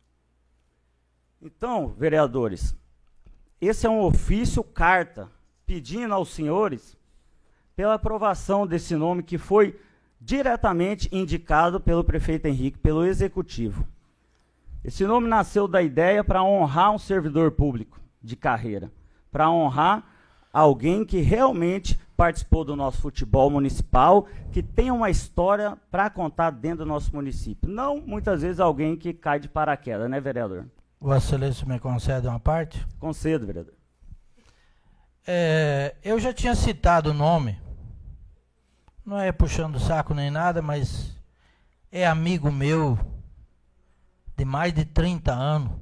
Speaker 11: Então, vereadores, esse é um ofício carta pedindo aos senhores pela aprovação desse nome que foi diretamente indicado pelo prefeito Henrique, pelo executivo. Esse nome nasceu da ideia para honrar um servidor público de carreira, para honrar alguém que realmente participou do nosso futebol municipal, que tem uma história para contar dentro do nosso município. Não, muitas vezes, alguém que cai de paraquedas, né, vereador?
Speaker 2: Vossa Excelência me concede uma parte?
Speaker 11: Concedo, vereador.
Speaker 2: Eu já tinha citado o nome, não é puxando o saco nem nada, mas é amigo meu de mais de 30 anos,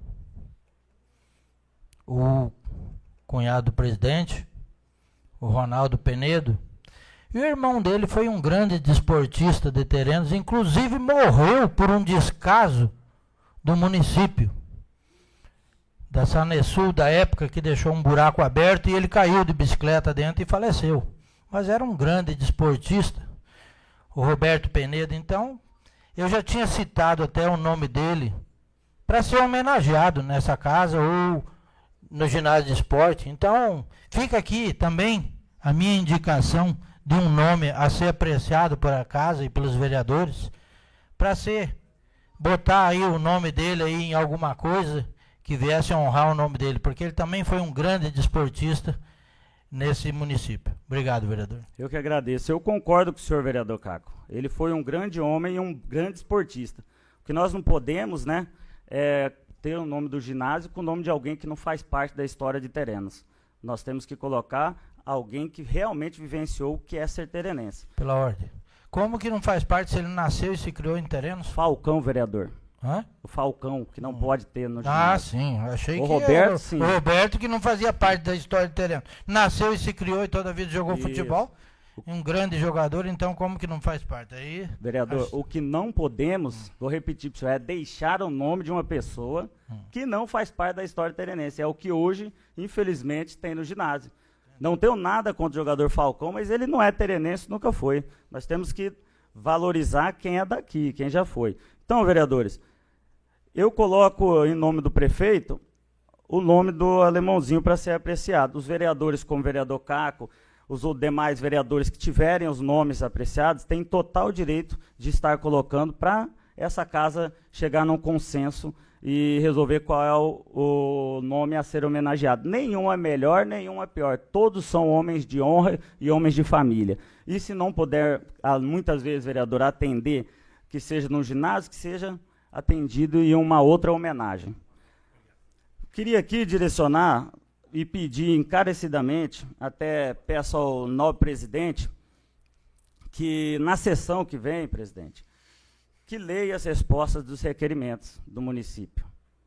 Speaker 2: o cunhado do presidente, o Ronaldo Penedo, e o irmão dele foi um grande desportista de Terenos, inclusive morreu por um descaso do município, da Sanesul, da época, que deixou um buraco aberto e ele caiu de bicicleta dentro e faleceu. Mas era um grande desportista, o Roberto Penedo. Então, eu já tinha citado até o nome dele para ser homenageado nessa casa ou no ginásio de esporte. Então, fica aqui também a minha indicação de um nome a ser apreciado pela casa e pelos vereadores, para botar aí o nome dele aí em alguma coisa que viesse a honrar o nome dele, porque ele também foi um grande desportista nesse município. Obrigado, vereador.
Speaker 11: Eu que agradeço. Eu concordo com o senhor vereador Caco. Ele foi um grande homem e um grande esportista. O que nós não podemos, né, é ter o nome do ginásio com o nome de alguém que não faz parte da história de Terenos. Nós temos que colocar alguém que realmente vivenciou o que é ser terenense.
Speaker 2: Pela ordem. Como que não faz parte se ele nasceu e se criou em Terenos?
Speaker 11: Falcão, vereador.
Speaker 2: Hã?
Speaker 11: O Falcão, que não pode ter no ginásio.
Speaker 2: Ah, sim. Eu achei
Speaker 11: o
Speaker 2: que
Speaker 11: Roberto,
Speaker 2: era
Speaker 11: sim.
Speaker 2: O Roberto que não fazia parte da história de Terenos. Nasceu e se criou e toda a vida jogou futebol. Um grande jogador, então como que não faz parte? Aí,
Speaker 11: vereador, o que não podemos, vou repetir para o senhor, é deixar o nome de uma pessoa que não faz parte da história terenense. É o que hoje, infelizmente, tem no ginásio. Não tenho nada contra o jogador Falcão, mas ele não é terenense, nunca foi. Nós temos que valorizar quem é daqui, quem já foi. Então, vereadores, eu coloco em nome do prefeito o nome do alemãozinho para ser apreciado. Os vereadores, como o vereador Caco, os demais vereadores que tiverem os nomes apreciados, têm total direito de estar colocando para essa casa chegar num consenso e resolver qual é o nome a ser homenageado. Nenhum é melhor, nenhum é pior. Todos são homens de honra e homens de família. E se não puder, muitas vezes, vereador, atender, que seja no ginásio, que seja atendido em uma outra homenagem. Queria aqui direcionar e pedir encarecidamente, até peço ao nobre presidente, que na sessão que vem, presidente, que leia as respostas dos requerimentos do município.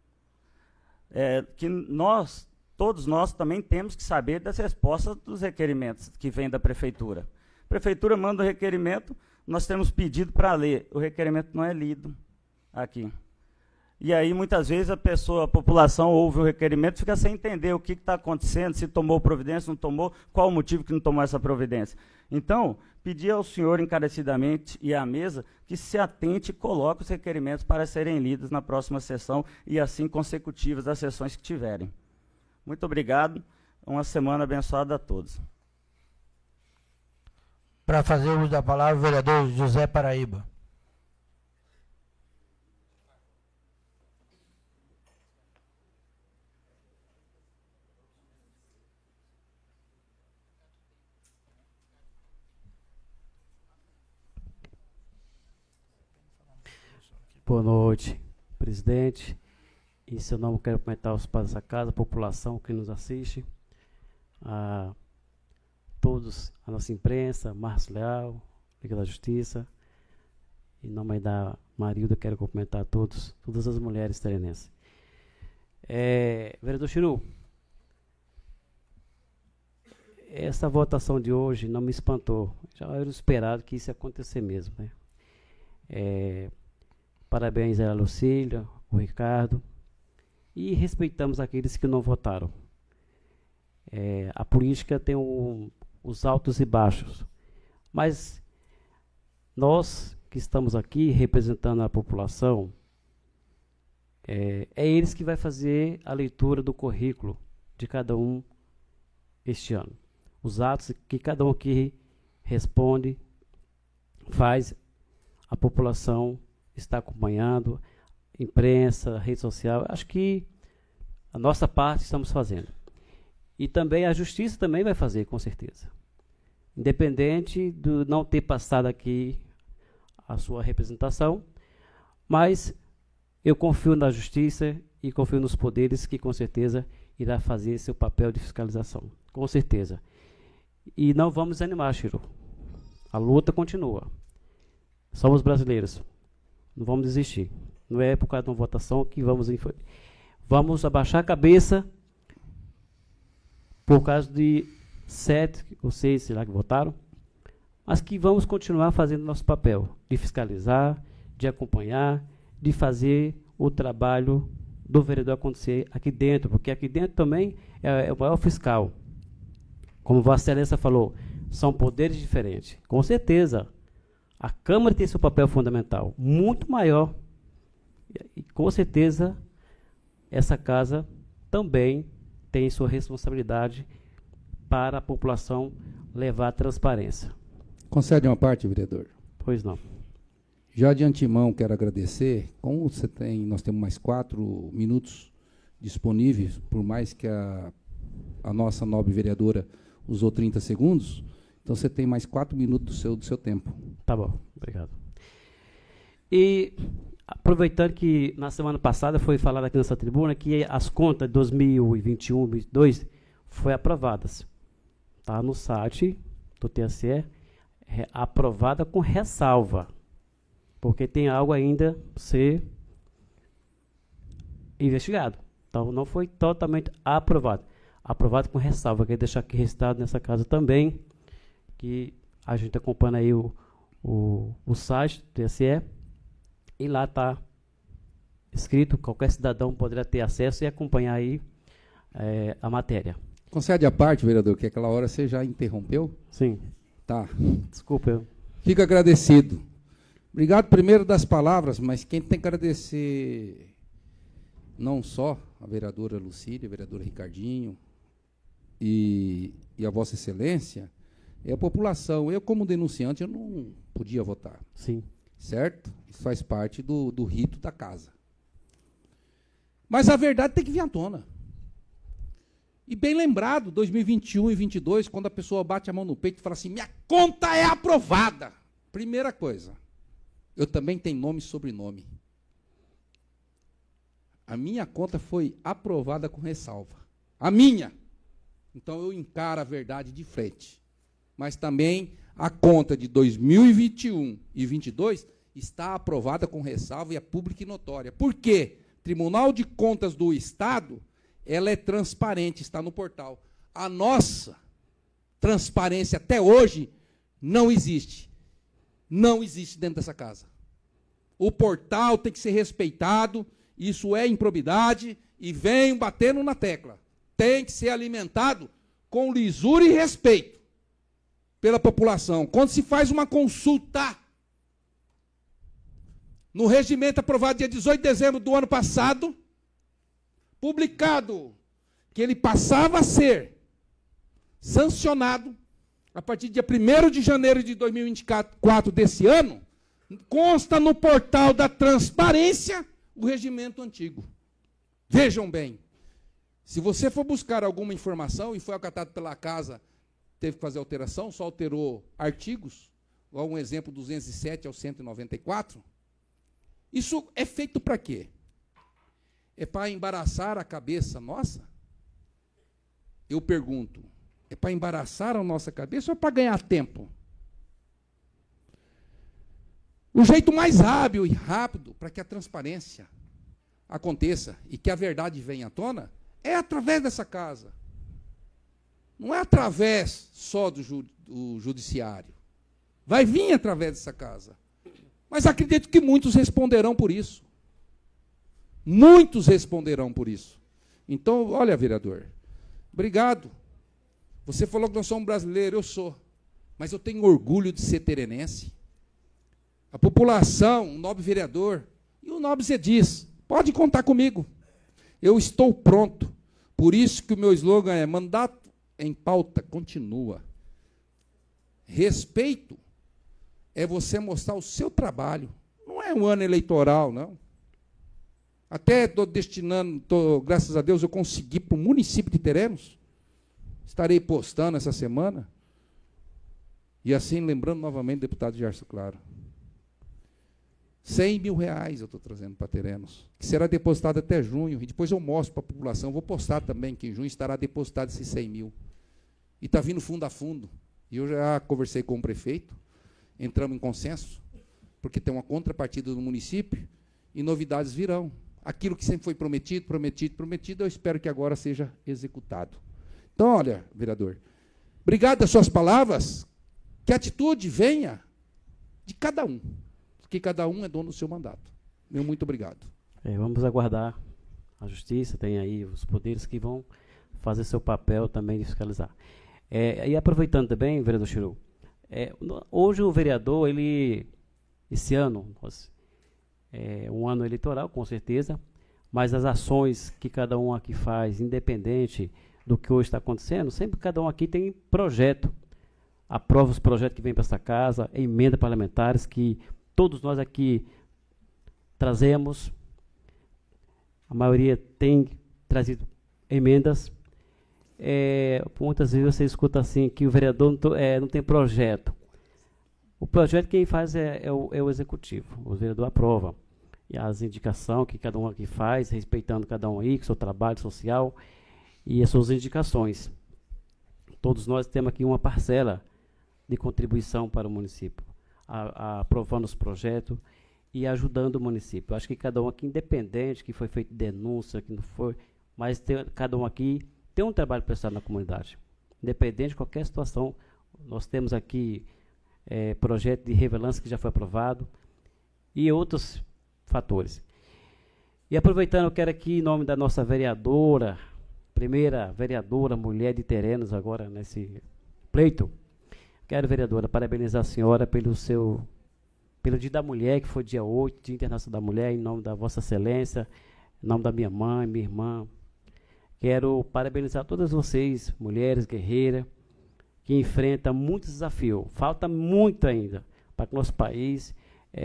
Speaker 11: Que todos nós também temos que saber das respostas dos requerimentos que vêm da prefeitura. A prefeitura manda o requerimento, nós temos pedido para ler, o requerimento não é lido aqui. E aí, muitas vezes, a população ouve o requerimento e fica sem entender o que está acontecendo, se tomou providência, não tomou, qual o motivo que não tomou essa providência. Então, pedir ao senhor encarecidamente e à mesa que se atente e coloque os requerimentos para serem lidos na próxima sessão e assim consecutivas das sessões que tiverem. Muito obrigado. Uma semana abençoada a todos.
Speaker 2: Para fazer uso da palavra, o vereador José Paraíba.
Speaker 3: Boa noite, presidente. Em seu nome, quero cumprimentar os pais dessa casa, a população que nos assiste, a todos, a nossa imprensa, Márcio Leal, Liga da Justiça. Em nome da Marilda, quero cumprimentar a todas as mulheres terenenses. Vereador Chiru, essa votação de hoje não me espantou. Já era esperado que isso ia acontecer mesmo, né? Parabéns à Lucília, o Ricardo, e respeitamos aqueles que não votaram. A política tem os altos e baixos, mas nós que estamos aqui representando a população, é eles que vai fazer a leitura do currículo de cada um este ano. Os atos que cada um aqui responde, faz, a população está acompanhando, imprensa, rede social. Acho que a nossa parte estamos fazendo. E também a justiça também vai fazer, com certeza. Independente de não ter passado aqui a sua representação, mas eu confio na justiça e confio nos poderes que com certeza irá fazer seu papel de fiscalização. Com certeza. E não vamos desanimar, Chiru. A luta continua. Somos brasileiros. Não vamos desistir. Não é por causa de uma votação que vamos abaixar a cabeça por causa de 7 ou 6, sei lá, que votaram, mas que vamos continuar fazendo nosso papel de fiscalizar, de acompanhar, de fazer o trabalho do vereador acontecer aqui dentro, porque aqui dentro também é o maior fiscal. Como Vossa Excelência falou, são poderes diferentes. Com certeza, a Câmara tem seu papel fundamental, muito maior. E com certeza, essa casa também tem sua responsabilidade para a população levar a transparência.
Speaker 4: Concede uma parte, vereador?
Speaker 3: Pois não.
Speaker 4: Já de antemão, quero agradecer. Como nós temos mais 4 minutos disponíveis, por mais que a nossa nobre vereadora usou 30 segundos, então você tem mais 4 minutos do seu tempo.
Speaker 3: Tá bom, obrigado. E aproveitando que na semana passada foi falado aqui nessa tribuna que as contas de 2021 e 2022 foram aprovadas. Está no site do TSE, aprovada com ressalva, porque tem algo ainda a ser investigado. Então, não foi totalmente aprovado. Aprovado com ressalva. Quero deixar aqui registrado nessa casa também, que a gente acompanha aí o site do TSE, e lá está escrito, qualquer cidadão poderá ter acesso e acompanhar aí a matéria.
Speaker 4: Concede a parte, vereador, que aquela hora você já interrompeu?
Speaker 3: Sim.
Speaker 4: Tá.
Speaker 3: Desculpa.
Speaker 4: Fico agradecido. Obrigado primeiro das palavras, mas quem tem que agradecer não só a vereadora Lucília, a vereadora Ricardinho e a Vossa Excelência, é a população. Eu, como denunciante, eu não podia votar.
Speaker 3: Sim.
Speaker 4: Certo? Isso faz parte do rito da casa. Mas a verdade tem que vir à tona. E bem lembrado, 2021 e 2022, quando a pessoa bate a mão no peito e fala assim, minha conta é aprovada. Primeira coisa, eu também tenho nome e sobrenome. A minha conta foi aprovada com ressalva. A minha. Então eu encaro a verdade de frente. Mas também a conta de 2021 e 2022 está aprovada com ressalva e é pública e notória. Por quê? Tribunal de Contas do Estado, ela é transparente, está no portal. A nossa transparência até hoje não existe. Não existe dentro dessa casa. O portal tem que ser respeitado, isso é improbidade, e venho batendo na tecla. Tem que ser alimentado com lisura e respeito pela população. Quando se faz uma consulta no regimento aprovado dia 18 de dezembro do ano passado, publicado que ele passava a ser sancionado a partir do dia 1º de janeiro de 2024 desse ano, consta no portal da transparência o regimento antigo. Vejam bem, se você for buscar alguma informação e foi acatado pela casa, teve que fazer alteração, só alterou artigos, igual um exemplo 207 ao 194, isso é feito para quê? É para embaraçar a cabeça nossa? Eu pergunto, é para embaraçar a nossa cabeça ou é para ganhar tempo? O jeito mais hábil e rápido para que a transparência aconteça e que a verdade venha à tona é através dessa casa. Não é através só do judiciário. Vai vir através dessa casa. Mas acredito que muitos responderão por isso. Muitos responderão por isso. Então, olha, vereador, obrigado. Você falou que nós somos brasileiros, eu sou. Mas eu tenho orgulho de ser terenense. A população, o nobre vereador, e o nobre Zé diz, pode contar comigo. Eu estou pronto. Por isso que o meu slogan é, mandato em pauta continua. Respeito é você mostrar o seu trabalho. Não é um ano eleitoral, não. Até estou destinando, graças a Deus, eu consegui para o município de Terenos. Estarei postando essa semana. E assim, lembrando novamente o deputado Gerson Claro. 100 mil reais eu estou trazendo para Terenos, que será depositado até junho, e depois eu mostro para a população, vou postar também que em junho estará depositado esses 100 mil. E está vindo fundo a fundo. E eu já conversei com o prefeito, entramos em consenso, porque tem uma contrapartida do município, e novidades virão. Aquilo que sempre foi prometido, eu espero que agora seja executado. Então, olha, vereador, obrigado das suas palavras, que a atitude venha de cada um, porque cada um é dono do seu mandato. Meu muito obrigado.
Speaker 3: Vamos aguardar a justiça, tem aí os poderes que vão fazer seu papel também de fiscalizar. E aproveitando também, vereador Chiru, hoje o vereador, esse ano, é um ano eleitoral, com certeza, mas as ações que cada um aqui faz, independente do que hoje está acontecendo, sempre cada um aqui tem projeto, aprova os projetos que vêm para essa casa, emenda parlamentares que todos nós aqui trazemos, a maioria tem trazido emendas. Muitas vezes você escuta assim, que o vereador não tem projeto. O projeto quem faz é o executivo, o vereador aprova. E as indicações que cada um aqui faz, respeitando cada um aí, com seu trabalho social e as suas indicações. Todos nós temos aqui uma parcela de contribuição para o município, aprovando os projetos e ajudando o município. Eu acho que cada um aqui, independente que foi feita denúncia, que não foi, mas cada um aqui tem um trabalho prestado na comunidade. Independente de qualquer situação, nós temos aqui projeto de revelância que já foi aprovado e outros fatores. E aproveitando, eu quero aqui, em nome da nossa vereadora, primeira vereadora mulher de Terenos agora nesse pleito, quero, vereadora, parabenizar a senhora pelo Dia da Mulher, que foi dia 8, Dia Internacional da Mulher, em nome da Vossa Excelência, em nome da minha mãe, minha irmã. Quero parabenizar todas vocês, mulheres guerreiras, que enfrentam muitos desafios. Falta muito ainda para que nosso país,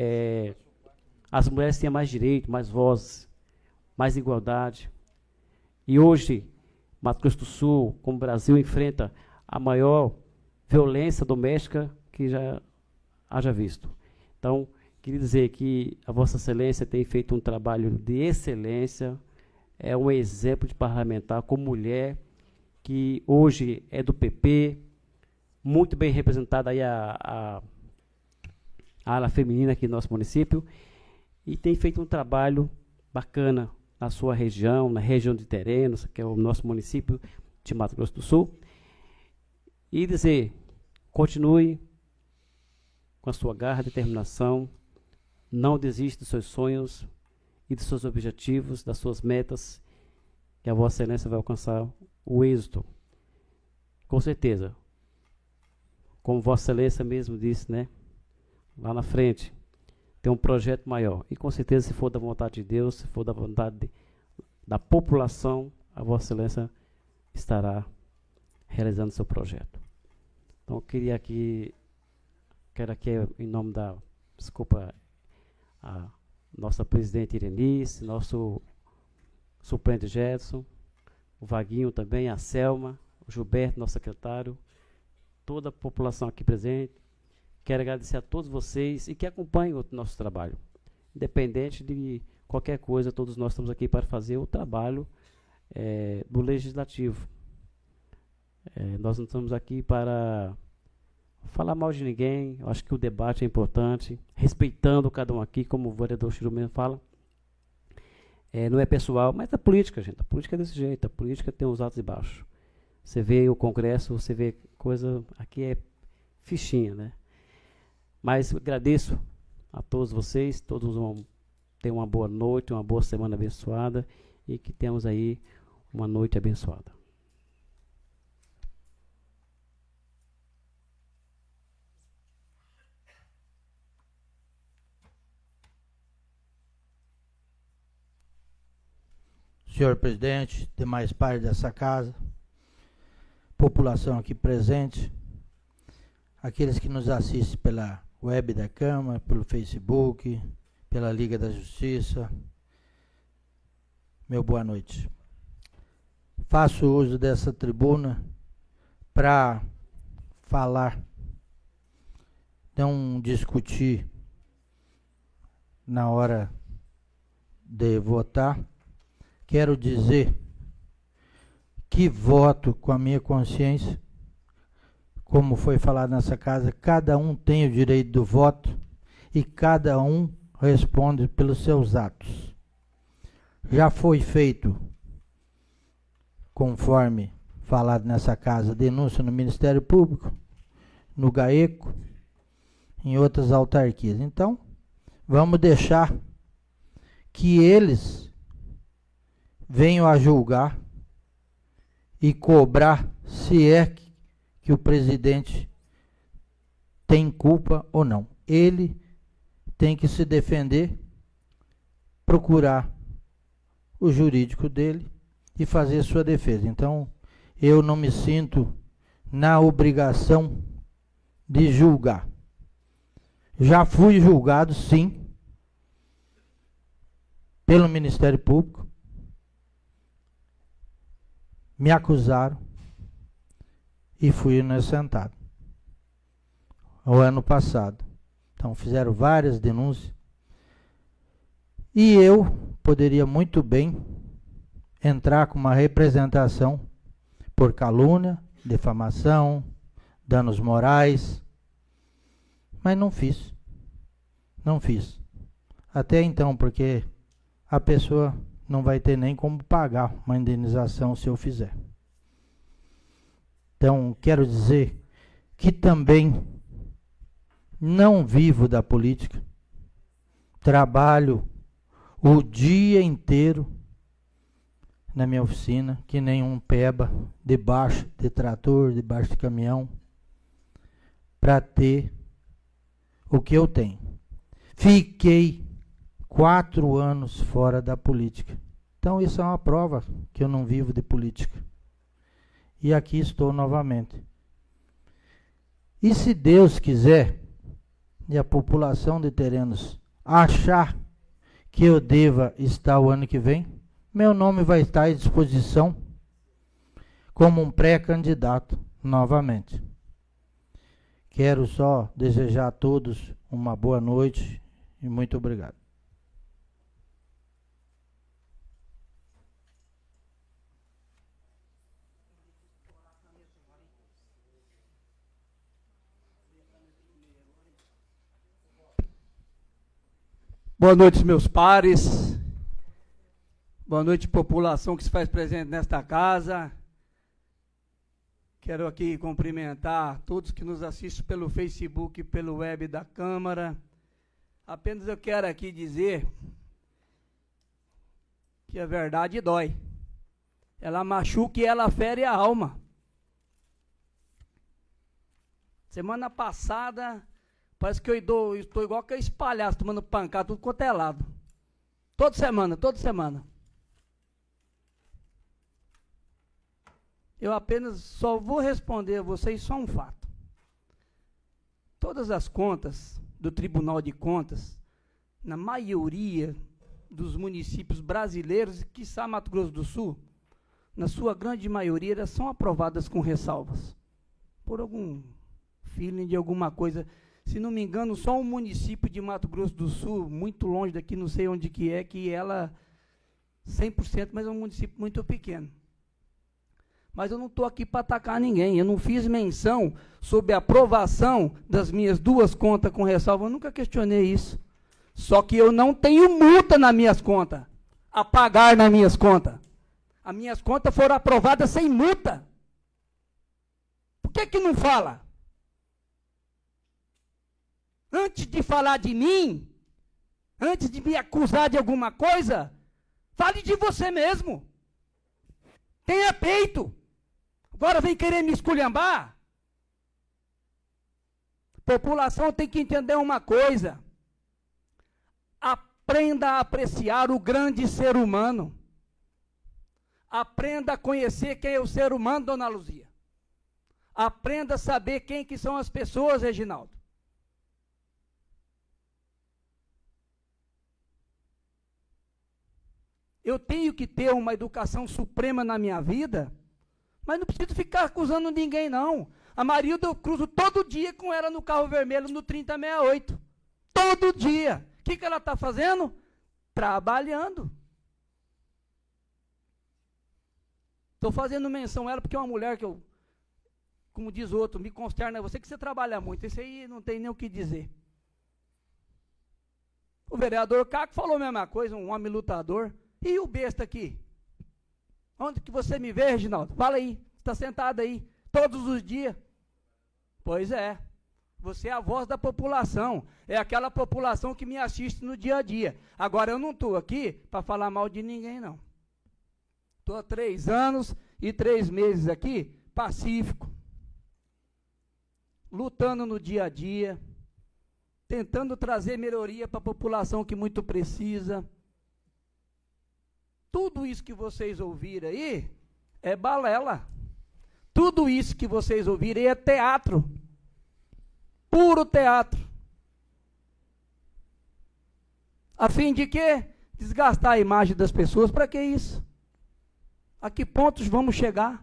Speaker 3: as mulheres tenham mais direitos, mais vozes, mais igualdade. E hoje, Mato Grosso do Sul, como o Brasil, enfrenta a maior violência doméstica que já haja visto. Então, queria dizer que a Vossa Excelência tem feito um trabalho de excelência, é um exemplo de parlamentar como mulher, que hoje é do PP, muito bem representada aí a ala feminina aqui no nosso município, e tem feito um trabalho bacana na sua região, na região de Terenos, que é o nosso município de Mato Grosso do Sul. E dizer, continue com a sua garra, determinação, não desista dos seus sonhos e dos seus objetivos, das suas metas, que a Vossa Excelência vai alcançar o êxito. Com certeza, como Vossa Excelência mesmo disse, né, lá na frente, tem um projeto maior. E com certeza, se for da vontade de Deus, se for da vontade da população, a Vossa Excelência estará realizando seu projeto. Então, eu quero aqui, em nome da, a nossa presidente Irenice, nosso suplente Gerson, o Vaguinho também, a Selma, o Gilberto, nosso secretário, toda a população aqui presente. Quero agradecer a todos vocês e que acompanhem o nosso trabalho. Independente de qualquer coisa, todos nós estamos aqui para fazer o trabalho do Legislativo. Nós não estamos aqui para falar mal de ninguém. Eu acho que o debate é importante, respeitando cada um aqui, como o vereador Chiru mesmo fala. Não é pessoal, mas a política, gente. A política é desse jeito. A política tem os altos e baixos. Você vê o Congresso, você vê coisa... Aqui é fichinha, né? Mas agradeço a todos vocês. Todos vão ter uma boa noite, uma boa semana abençoada. E que temos aí uma noite abençoada.
Speaker 2: Senhor presidente, demais pares dessa casa, população aqui presente, aqueles que nos assistem pela web da Câmara, pelo Facebook, pela Liga da Justiça, meu boa noite. Faço uso dessa tribuna para falar, não discutir na hora de votar. Quero dizer que voto com a minha consciência, como foi falado nessa casa, cada um tem o direito do voto e cada um responde pelos seus atos. Já foi feito, conforme falado nessa casa, denúncia no Ministério Público, no GAECO, em outras autarquias. Então, vamos deixar que eles venham a julgar e cobrar se é que o presidente tem culpa ou não. Ele tem que se defender, procurar o jurídico dele e fazer sua defesa. Então, eu não me sinto na obrigação de julgar. Já fui julgado, sim, pelo Ministério Público. Me acusaram e fui inocentado. O ano passado. Então, fizeram várias denúncias. E eu poderia muito bem entrar com uma representação por calúnia, defamação, danos morais, Mas não fiz. Não fiz. Até então, porque a pessoa não vai ter nem como pagar uma indenização se eu fizer. Então, quero dizer que também não vivo da política. Trabalho o dia inteiro na minha oficina, que nem um peba, debaixo de trator, debaixo de caminhão, para ter o que eu tenho. Fiquei 4 anos fora da política. Então isso é uma prova que eu não vivo de política. E aqui estou novamente. E se Deus quiser, e a população de Terenos achar que eu deva estar o ano que vem, meu nome vai estar à disposição como um pré-candidato novamente. Quero só desejar a todos uma boa noite e muito obrigado.
Speaker 1: Boa noite, meus pares. Boa noite, população que se faz presente nesta casa. Quero aqui cumprimentar todos que nos assistem pelo Facebook e pelo web da Câmara. Apenas eu quero aqui dizer que a verdade dói. Ela machuca e ela fere a alma. Semana passada, parece que eu estou igual que espalhado, tomando pancada, tudo quanto é lado. Toda semana. Eu apenas só vou responder a vocês só um fato. Todas as contas do Tribunal de Contas, na maioria dos municípios brasileiros, quiçá Mato Grosso do Sul, na sua grande maioria, elas são aprovadas com ressalvas. Por algum feeling de alguma coisa. Se não me engano, só um município de Mato Grosso do Sul, muito longe daqui, não sei onde que ela 100%, mas é um município muito pequeno. Mas eu não estou aqui para atacar ninguém. Eu não fiz menção sobre a aprovação das minhas 2 contas com ressalva. Eu nunca questionei isso. Só que eu não tenho multa nas minhas contas, a pagar nas minhas contas. As minhas contas foram aprovadas sem multa. Por que não fala? Antes de falar de mim, antes de me acusar de alguma coisa, fale de você mesmo. Tenha peito. Agora vem querer me esculhambar? A população tem que entender uma coisa. Aprenda a apreciar o grande ser humano. Aprenda a conhecer quem é o ser humano, dona Luzia. Aprenda a saber quem que são as pessoas, Reginaldo. Eu tenho que ter uma educação suprema na minha vida, mas não preciso ficar acusando ninguém, não. A Marilda eu cruzo todo dia com ela no carro vermelho, no 3068. Todo dia. O que ela está fazendo? Trabalhando. Estou fazendo menção a ela porque é uma mulher que eu, como diz o outro, me consterna você que você trabalha muito. Esse aí não tem nem o que dizer. O vereador Caco falou a mesma coisa, um homem lutador. E o besta aqui? Onde que você me vê, Reginaldo? Fala aí, está sentado aí, todos os dias. Pois é, você é a voz da população, é aquela população que me assiste no dia a dia. Agora eu não estou aqui para falar mal de ninguém, não. Estou há 3 anos e 3 meses aqui, pacífico, lutando no dia a dia, tentando trazer melhoria para a população que muito precisa. Tudo isso que vocês ouviram aí é balela. Tudo isso que vocês ouviram aí é teatro. Puro teatro. A fim de quê? Desgastar a imagem das pessoas. Para que isso? A que pontos vamos chegar?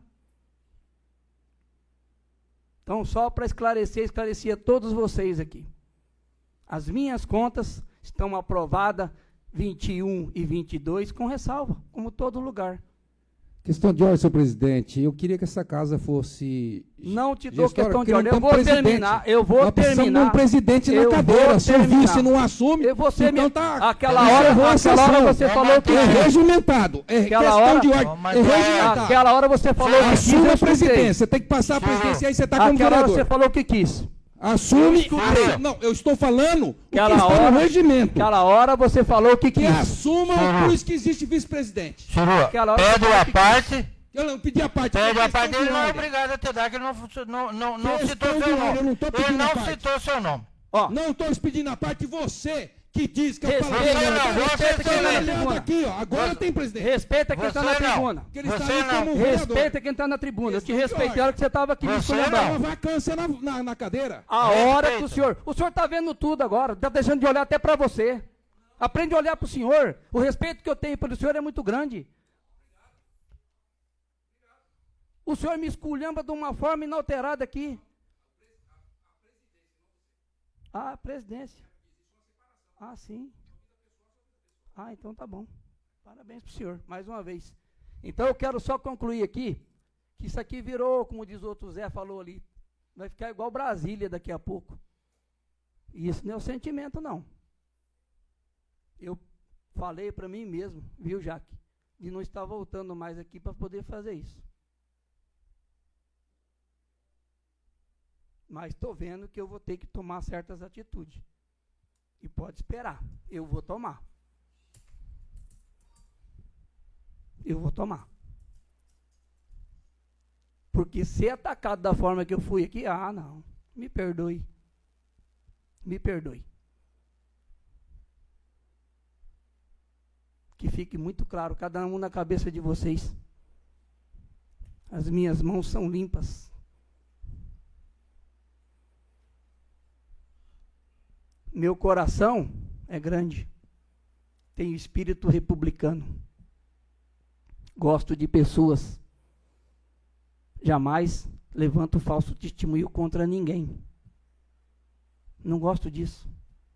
Speaker 1: Então, só para esclarecer a todos vocês aqui. As minhas contas estão aprovadas 21 e 22 com ressalva, como todo lugar.
Speaker 4: Questão de ordem, senhor presidente. Eu queria que essa casa fosse...
Speaker 1: Não te dou
Speaker 4: gestora,
Speaker 1: questão de
Speaker 4: porque
Speaker 1: ordem.
Speaker 4: não
Speaker 1: Eu vou
Speaker 4: temos presidente.
Speaker 1: terminar. Eu vou
Speaker 4: Nós precisamos de
Speaker 1: terminar.
Speaker 4: um presidente na
Speaker 1: Eu
Speaker 4: cadeira.
Speaker 1: vou
Speaker 4: Se o
Speaker 1: terminar.
Speaker 4: vice não assume,
Speaker 1: Eu vou ser
Speaker 4: então
Speaker 1: minha...
Speaker 4: tá...
Speaker 1: Aquela hora você falou que...
Speaker 4: É regimentado. É
Speaker 1: Aquela
Speaker 4: questão
Speaker 1: hora-
Speaker 4: de ordem. É regimentado.
Speaker 1: Aquela hora você falou que quis.
Speaker 4: Assume
Speaker 1: eu
Speaker 4: a
Speaker 1: escutei.
Speaker 4: presidência. Você tem que passar a presidência aí, você está como
Speaker 1: Aquela hora
Speaker 4: vereador.
Speaker 1: você falou que quis.
Speaker 4: Assume.
Speaker 1: escutei.
Speaker 4: Não, eu estou falando o que
Speaker 1: Aquela
Speaker 4: está
Speaker 1: hora-
Speaker 4: no regimento.
Speaker 1: Aquela hora você falou que
Speaker 4: Que
Speaker 1: quis.
Speaker 4: assumam, por isso que existe vice-presidente.
Speaker 1: Aquela hora você
Speaker 2: Pede
Speaker 1: falou
Speaker 2: a
Speaker 1: que
Speaker 2: parte.
Speaker 4: Eu não pedi a parte.
Speaker 2: Pede a parte,
Speaker 4: questão
Speaker 2: ele
Speaker 4: de
Speaker 2: não é
Speaker 4: ordem.
Speaker 2: obrigado a te dar, que ele não citou
Speaker 4: Questão de
Speaker 2: seu
Speaker 4: ordem,
Speaker 2: nome.
Speaker 4: eu não tô
Speaker 2: Ele
Speaker 4: pedindo a
Speaker 2: não
Speaker 4: parte.
Speaker 2: citou seu nome.
Speaker 1: Ó,
Speaker 4: Não estou pedindo a parte, você que diz que eu
Speaker 1: Respeita,
Speaker 4: falei.
Speaker 2: você não,
Speaker 1: respeita
Speaker 2: você
Speaker 1: quem está na
Speaker 2: não.
Speaker 1: tribuna.
Speaker 4: Aqui, ó. Agora tem presidente.
Speaker 1: Respeita quem está na
Speaker 2: Você não.
Speaker 1: tribuna.
Speaker 4: Que ele está
Speaker 2: Você
Speaker 4: ali
Speaker 2: não.
Speaker 4: como vereador.
Speaker 1: Respeita quem está na tribuna. Eu te
Speaker 4: Questão de
Speaker 1: respeitei a
Speaker 4: ordem.
Speaker 1: hora que você estava aqui me
Speaker 2: Você
Speaker 1: esculhambando.
Speaker 4: É uma vacância na cadeira.
Speaker 1: A hora que
Speaker 2: Respeita.
Speaker 1: o senhor está vendo tudo agora, está deixando de olhar até para você. Aprende a olhar para o senhor. O respeito que eu tenho pelo senhor é muito grande. O senhor me esculhamba de uma forma inalterada aqui. Ah, a presidência. Ah, sim. Ah, então tá bom. Parabéns para o senhor, mais uma vez. Então eu quero só concluir aqui, que isso aqui virou, como diz o outro Zé falou ali, vai ficar igual Brasília daqui a pouco. E isso não é o sentimento, não. Eu falei para mim mesmo, viu, Jaque, de não estar voltando mais aqui para poder fazer isso. Mas estou vendo que eu vou ter que tomar certas atitudes. E pode esperar, eu vou tomar. Eu vou tomar. Porque ser atacado da forma que eu fui aqui, não, me perdoe. Me perdoe. Que fique muito claro, cada um na cabeça de vocês. As minhas mãos são limpas. Meu coração é grande. Tenho espírito republicano. Gosto de pessoas. Jamais levanto falso testemunho contra ninguém. Não gosto disso.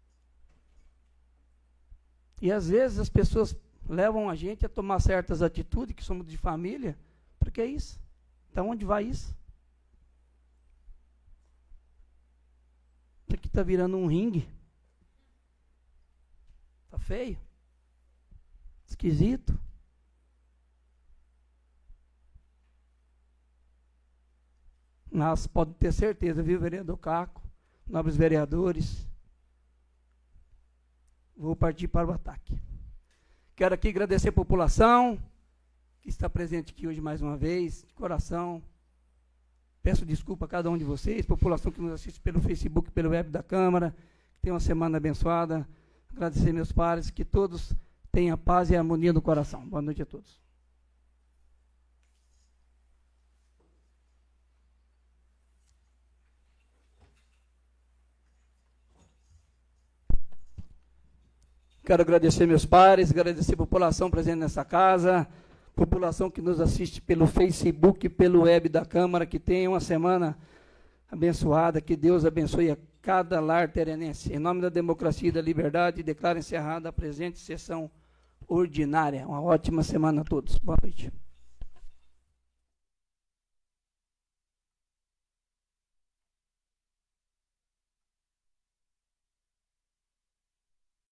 Speaker 1: E às vezes as pessoas levam a gente a tomar certas atitudes, que somos de família. Para que isso? Então onde vai isso? Isso aqui está virando um ringue. Está feio. Esquisito. Mas pode ter certeza, viu, vereador Caco, nobres vereadores, vou partir para o ataque. Quero aqui agradecer a população que está presente aqui hoje mais uma vez, de coração. Peço desculpa a cada um de vocês, população que nos assiste pelo Facebook, pelo web da Câmara, que tenha uma semana abençoada. Agradecer meus pares, que todos tenham paz e harmonia no coração. Boa noite a todos. Quero agradecer meus pares, agradecer a população presente nessa casa, população que nos assiste pelo Facebook, pelo web da Câmara, que tenha uma semana abençoada, que Deus abençoe a cada lar terenense. Em nome da democracia e da liberdade, declaro encerrada a presente sessão ordinária. Uma ótima semana a todos. Boa noite.